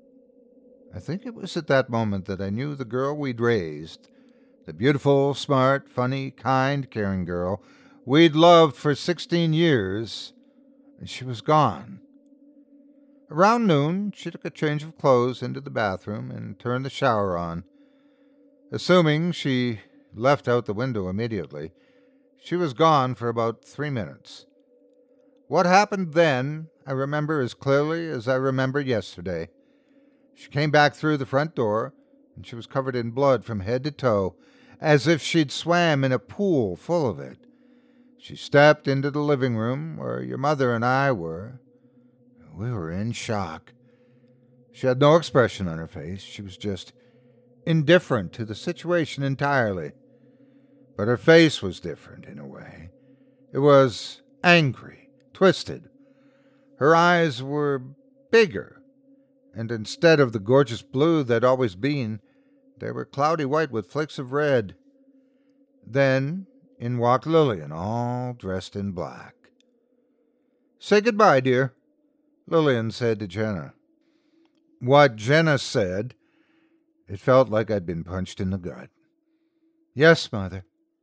I think it was at that moment that I knew the girl we'd raised, the beautiful, smart, funny, kind, caring girl we'd loved for 16 years, and she was gone. Around noon, she took a change of clothes into the bathroom and turned the shower on. Assuming she left out the window immediately, she was gone for about 3 minutes. What happened then, I remember as clearly as I remember yesterday. She came back through the front door, and she was covered in blood from head to toe, as if she'd swam in a pool full of it. She stepped into the living room where your mother and I were. We were in shock. She had no expression on her face. She was just indifferent to the situation entirely. But her face was different in a way. It was angry, twisted. Her eyes were bigger, and instead of the gorgeous blue they'd always been, they were cloudy white with flakes of red. Then in walked Lillian, all dressed in black. Say goodbye, dear, Lillian said to Jenna. What Jenna said, it felt like I'd been punched in the gut. Yes, Mother.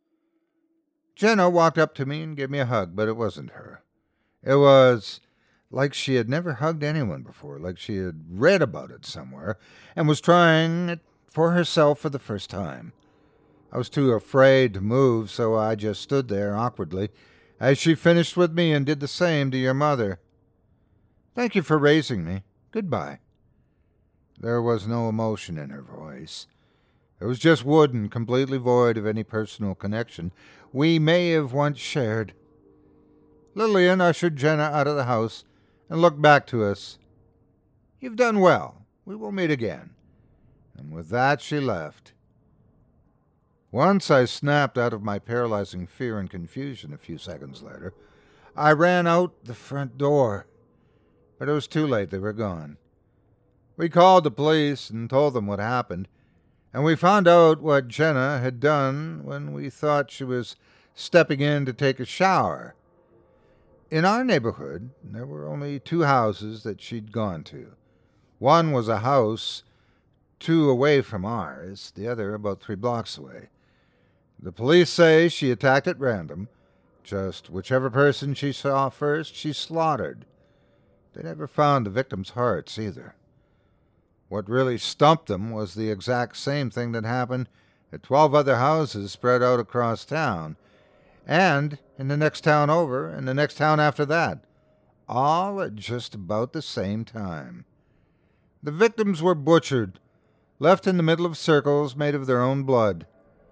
Jenna walked up to me and gave me a hug, but it wasn't her. It was like she had never hugged anyone before, like she had read about it somewhere and was trying it for herself for the first time. I was too afraid to move, so I just stood there awkwardly as she finished with me and did the same to your mother. Thank you for raising me. Goodbye. There was no emotion in her voice. It was just wooden, completely void of any personal connection we may have once shared. Lillian ushered Jenna out of the house and looked back to us. You've done well. We will meet again. And with that she left. Once I snapped out of my paralyzing fear and confusion a few seconds later. I ran out the front door, but it was too late. They were gone. We called the police and told them what happened, and we found out what Jenna had done when we thought she was stepping in to take a shower. In our neighborhood, there were only 2 houses that she'd gone to. One was a house 2 away from ours, the other about 3 blocks away. The police say she attacked at random. Just whichever person she saw first, she slaughtered. They never found the victims' hearts either. What really stumped them was the exact same thing that happened at 12 other houses spread out across town, and in the next town over, and the next town after that, all at just about the same time. The victims were butchered, left in the middle of circles made of their own blood.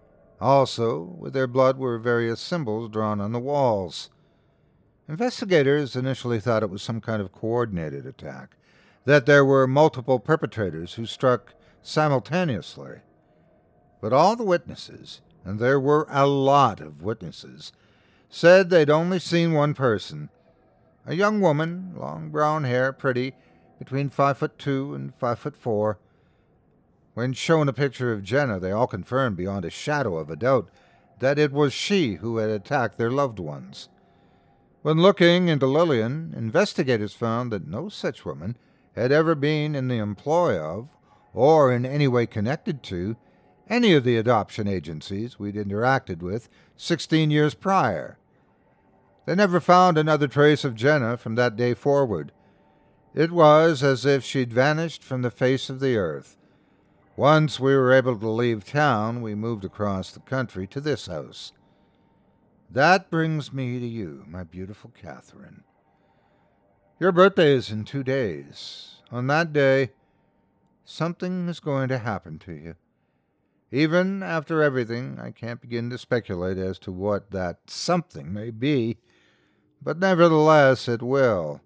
Also, with their blood were various symbols drawn on the walls. Investigators initially thought it was some kind of coordinated attack, that there were multiple perpetrators who struck simultaneously. But all the witnesses, and there were a lot of witnesses, said they'd only seen one person. A young woman, long brown hair, pretty, between 5'2" and 5'4". When shown a picture of Jenna, they all confirmed beyond a shadow of a doubt that it was she who had attacked their loved ones. When looking into Lillian, investigators found that no such woman had ever been in the employ of, or in any way connected to, any of the adoption agencies we'd interacted with 16 years prior. They never found another trace of Jenna from that day forward. It was as if she'd vanished from the face of the earth. Once we were able to leave town, we moved across the country to this house. That brings me to you, my beautiful Catherine. Your birthday is in 2 days. On that day, something is going to happen to you. Even after everything, I can't begin to speculate as to what that something may be, but nevertheless it will.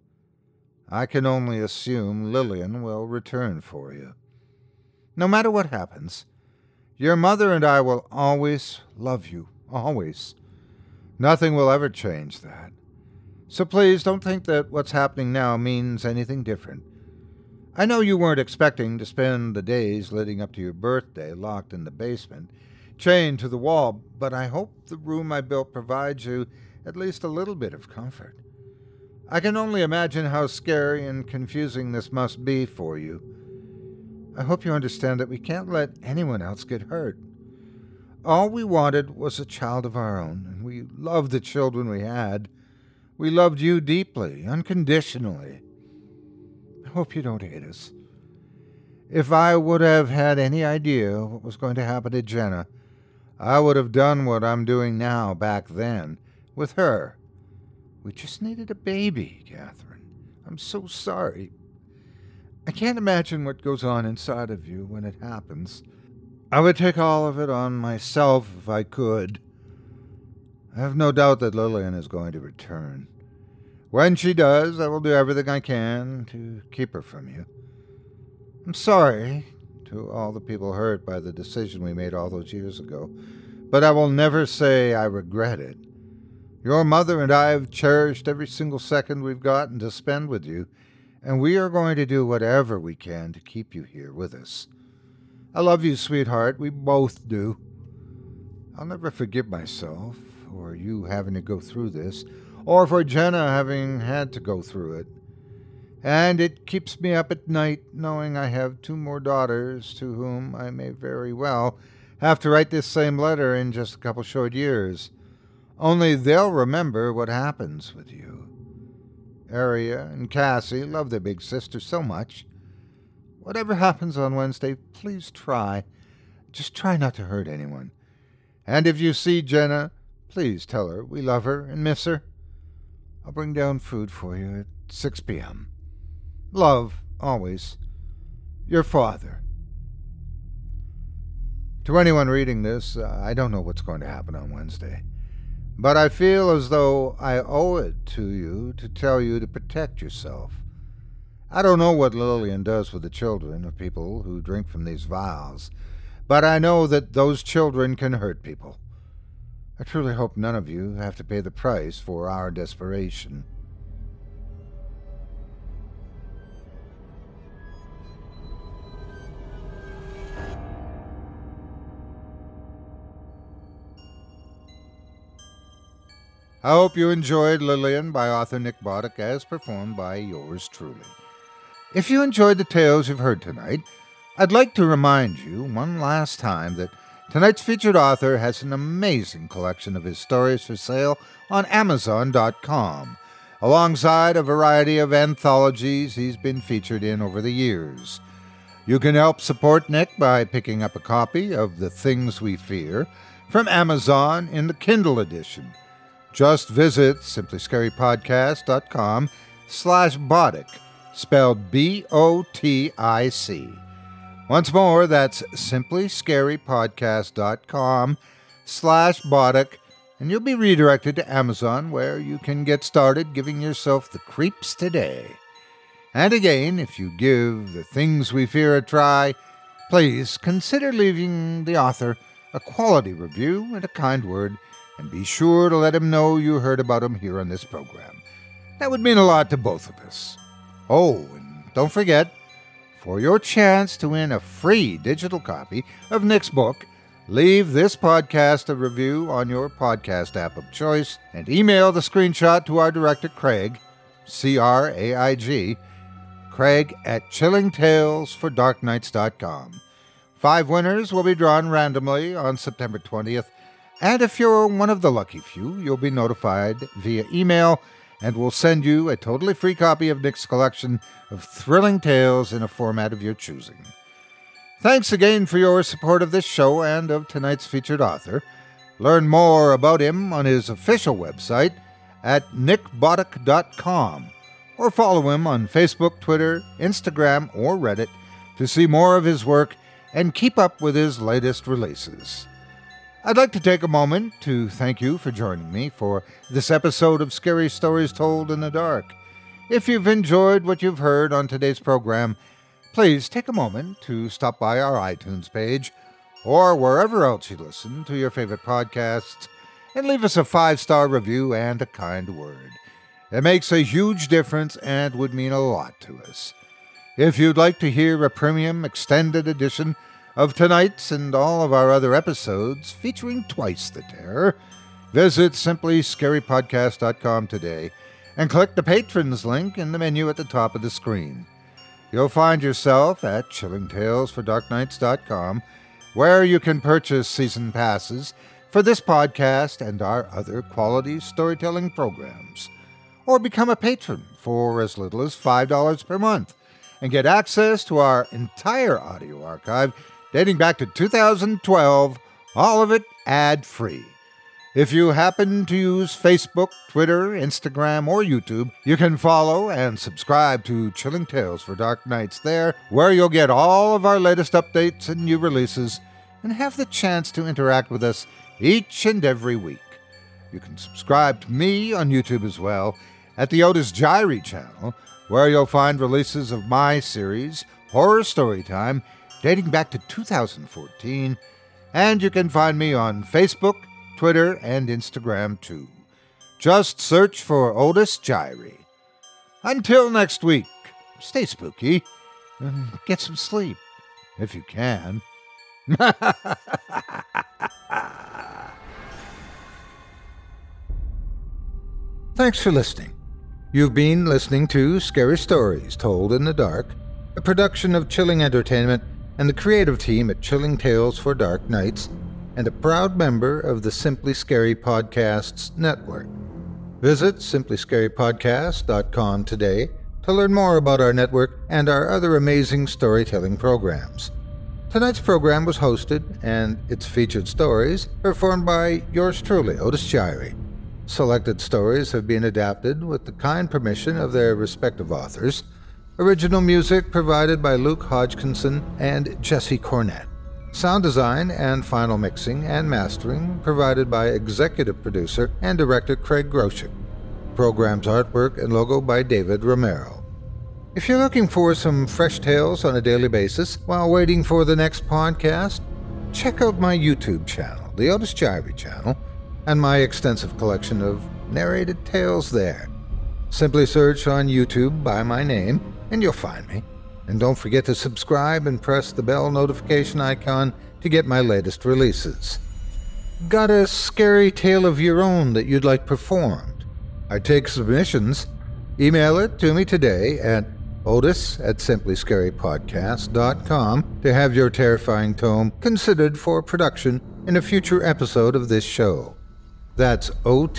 I can only assume Lillian will return for you. No matter what happens, your mother and I will always love you, always. Nothing will ever change that. So please don't think that what's happening now means anything different. I know you weren't expecting to spend the days leading up to your birthday locked in the basement, chained to the wall, but I hope the room I built provides you at least a little bit of comfort. I can only imagine how scary and confusing this must be for you. I hope you understand that we can't let anyone else get hurt. All we wanted was a child of our own, and we loved the children we had. We loved you deeply, unconditionally. I hope you don't hate us. If I would have had any idea what was going to happen to Jenna, I would have done what I'm doing now back then, with her. We just needed a baby, Catherine. I'm so sorry. I can't imagine what goes on inside of you when it happens. I would take all of it on myself if I could. I have no doubt that Lillian is going to return. When she does, I will do everything I can to keep her from you. I'm sorry to all the people hurt by the decision we made all those years ago, but I will never say I regret it. Your mother and I have cherished every single second we've gotten to spend with you, and we are going to do whatever we can to keep you here with us. I love you, sweetheart. We both do. I'll never forgive myself for you having to go through this, or for Jenna having had to go through it. And it keeps me up at night knowing I have 2 more daughters to whom I may very well have to write this same letter in just a couple short years. Only they'll remember what happens with you. Aria and Cassie love their big sister so much. Whatever happens on Wednesday, please try. Just try not to hurt anyone. And if you see Jenna, please tell her we love her and miss her. I'll bring down food for you at 6 p.m. Love, always, your father. To anyone reading this, I don't know what's going to happen on Wednesday. But I feel as though I owe it to you to tell you to protect yourself. I don't know what Lillian does with the children of people who drink from these vials, but I know that those children can hurt people. I truly hope none of you have to pay the price for our desperation. I hope you enjoyed Lillian by author Nick Boddick as performed by yours truly. If you enjoyed the tales you've heard tonight, I'd like to remind you one last time that tonight's featured author has an amazing collection of his stories for sale on Amazon.com, alongside a variety of anthologies he's been featured in over the years. You can help support Nick by picking up a copy of The Things We Fear from Amazon in the Kindle edition. Just visit simplyscarypodcast.com/Boddick, spelled B-O-T-I-C. Once more, that's simplyscarypodcast.com/Boddick, and you'll be redirected to Amazon, where you can get started giving yourself the creeps today. And again, if you give The Things We Fear a try, please consider leaving the author a quality review and a kind word, and be sure to let him know you heard about him here on this program. That would mean a lot to both of us. Oh, and don't forget, for your chance to win a free digital copy of Nick's book, leave this podcast a review on your podcast app of choice and email the screenshot to our director, Craig, C-R-A-I-G, Craig at chillingtalesfordarknights.com. 5 winners will be drawn randomly on September 20th, and if you're one of the lucky few, you'll be notified via email, and we'll send you a totally free copy of Nick's collection of thrilling tales in a format of your choosing. Thanks again for your support of this show and of tonight's featured author. Learn more about him on his official website at nickboddick.com, or follow him on Facebook, Twitter, Instagram, or Reddit to see more of his work and keep up with his latest releases. I'd like to take a moment to thank you for joining me for this episode of Scary Stories Told in the Dark. If you've enjoyed what you've heard on today's program, please take a moment to stop by our iTunes page or wherever else you listen to your favorite podcasts and leave us a 5-star review and a kind word. It makes a huge difference and would mean a lot to us. If you'd like to hear a premium extended edition of tonight's and all of our other episodes featuring twice the terror, visit simplyscarypodcast.com today and click the Patrons link in the menu at the top of the screen. You'll find yourself at chillingtalesfordarknights.com, where you can purchase season passes for this podcast and our other quality storytelling programs, or become a patron for as little as $5 per month and get access to our entire audio archive dating back to 2012, all of it ad-free. If you happen to use Facebook, Twitter, Instagram, or YouTube, you can follow and subscribe to Chilling Tales for Dark Nights there, where you'll get all of our latest updates and new releases, and have the chance to interact with us each and every week. You can subscribe to me on YouTube as well, at the Otis Jiry channel, where you'll find releases of my series, Horror Storytime, dating back to 2014, and you can find me on Facebook, Twitter, and Instagram too. Just search for Otis Jiry. Until next week, stay spooky and get some sleep, if you can. Thanks for listening. You've been listening to Scary Stories Told in the Dark, a production of Chilling Entertainment and the creative team at Chilling Tales for Dark Nights, and a proud member of the Simply Scary Podcasts Network. Visit simplyscarypodcast.com today to learn more about our network and our other amazing storytelling programs. Tonight's program was hosted, and its featured stories performed by yours truly, Otis Jiry. Selected stories have been adapted with the kind permission of their respective authors. Original music provided by Luke Hodgkinson and Jesse Cornett. Sound design and final mixing and mastering provided by executive producer and director Craig Groshek. Program's artwork and logo by David Romero. If you're looking for some fresh tales on a daily basis while waiting for the next podcast, check out my YouTube channel, the Otis Jiry channel, and my extensive collection of narrated tales there. Simply search on YouTube by my name, and you'll find me. And don't forget to subscribe and press the bell notification icon to get my latest releases. Got a scary tale of your own that you'd like performed? I take submissions. Email it to me today at otis@simplyscarypodcast.com to have your terrifying tome considered for production in a future episode of this show. That's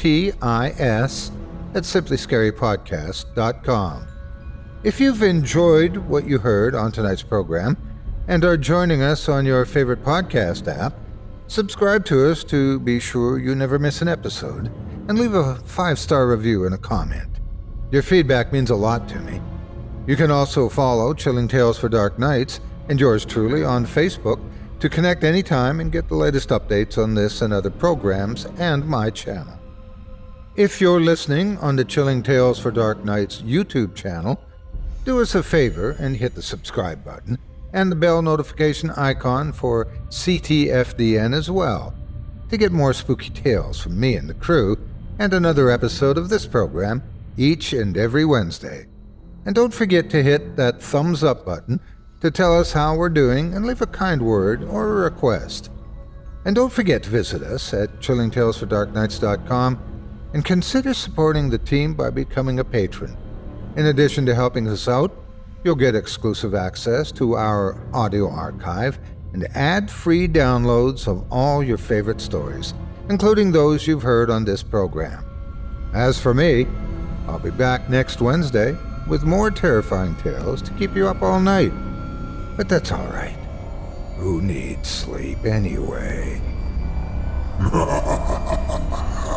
OTIS@simplyscarypodcast.com. If you've enjoyed what you heard on tonight's program and are joining us on your favorite podcast app, subscribe to us to be sure you never miss an episode, and leave a 5-star review and a comment. Your feedback means a lot to me. You can also follow Chilling Tales for Dark Nights and yours truly on Facebook to connect anytime and get the latest updates on this and other programs and my channel. If you're listening on the Chilling Tales for Dark Nights YouTube channel, do us a favor and hit the subscribe button and the bell notification icon for CTFDN as well to get more spooky tales from me and the crew and another episode of this program each and every Wednesday. And don't forget to hit that thumbs up button to tell us how we're doing and leave a kind word or a request. And don't forget to visit us at chillingtalesfordarknights.com and consider supporting the team by becoming a patron. In addition to helping us out, you'll get exclusive access to our audio archive and ad-free downloads of all your favorite stories, including those you've heard on this program. As for me, I'll be back next Wednesday with more terrifying tales to keep you up all night. But that's all right. Who needs sleep anyway?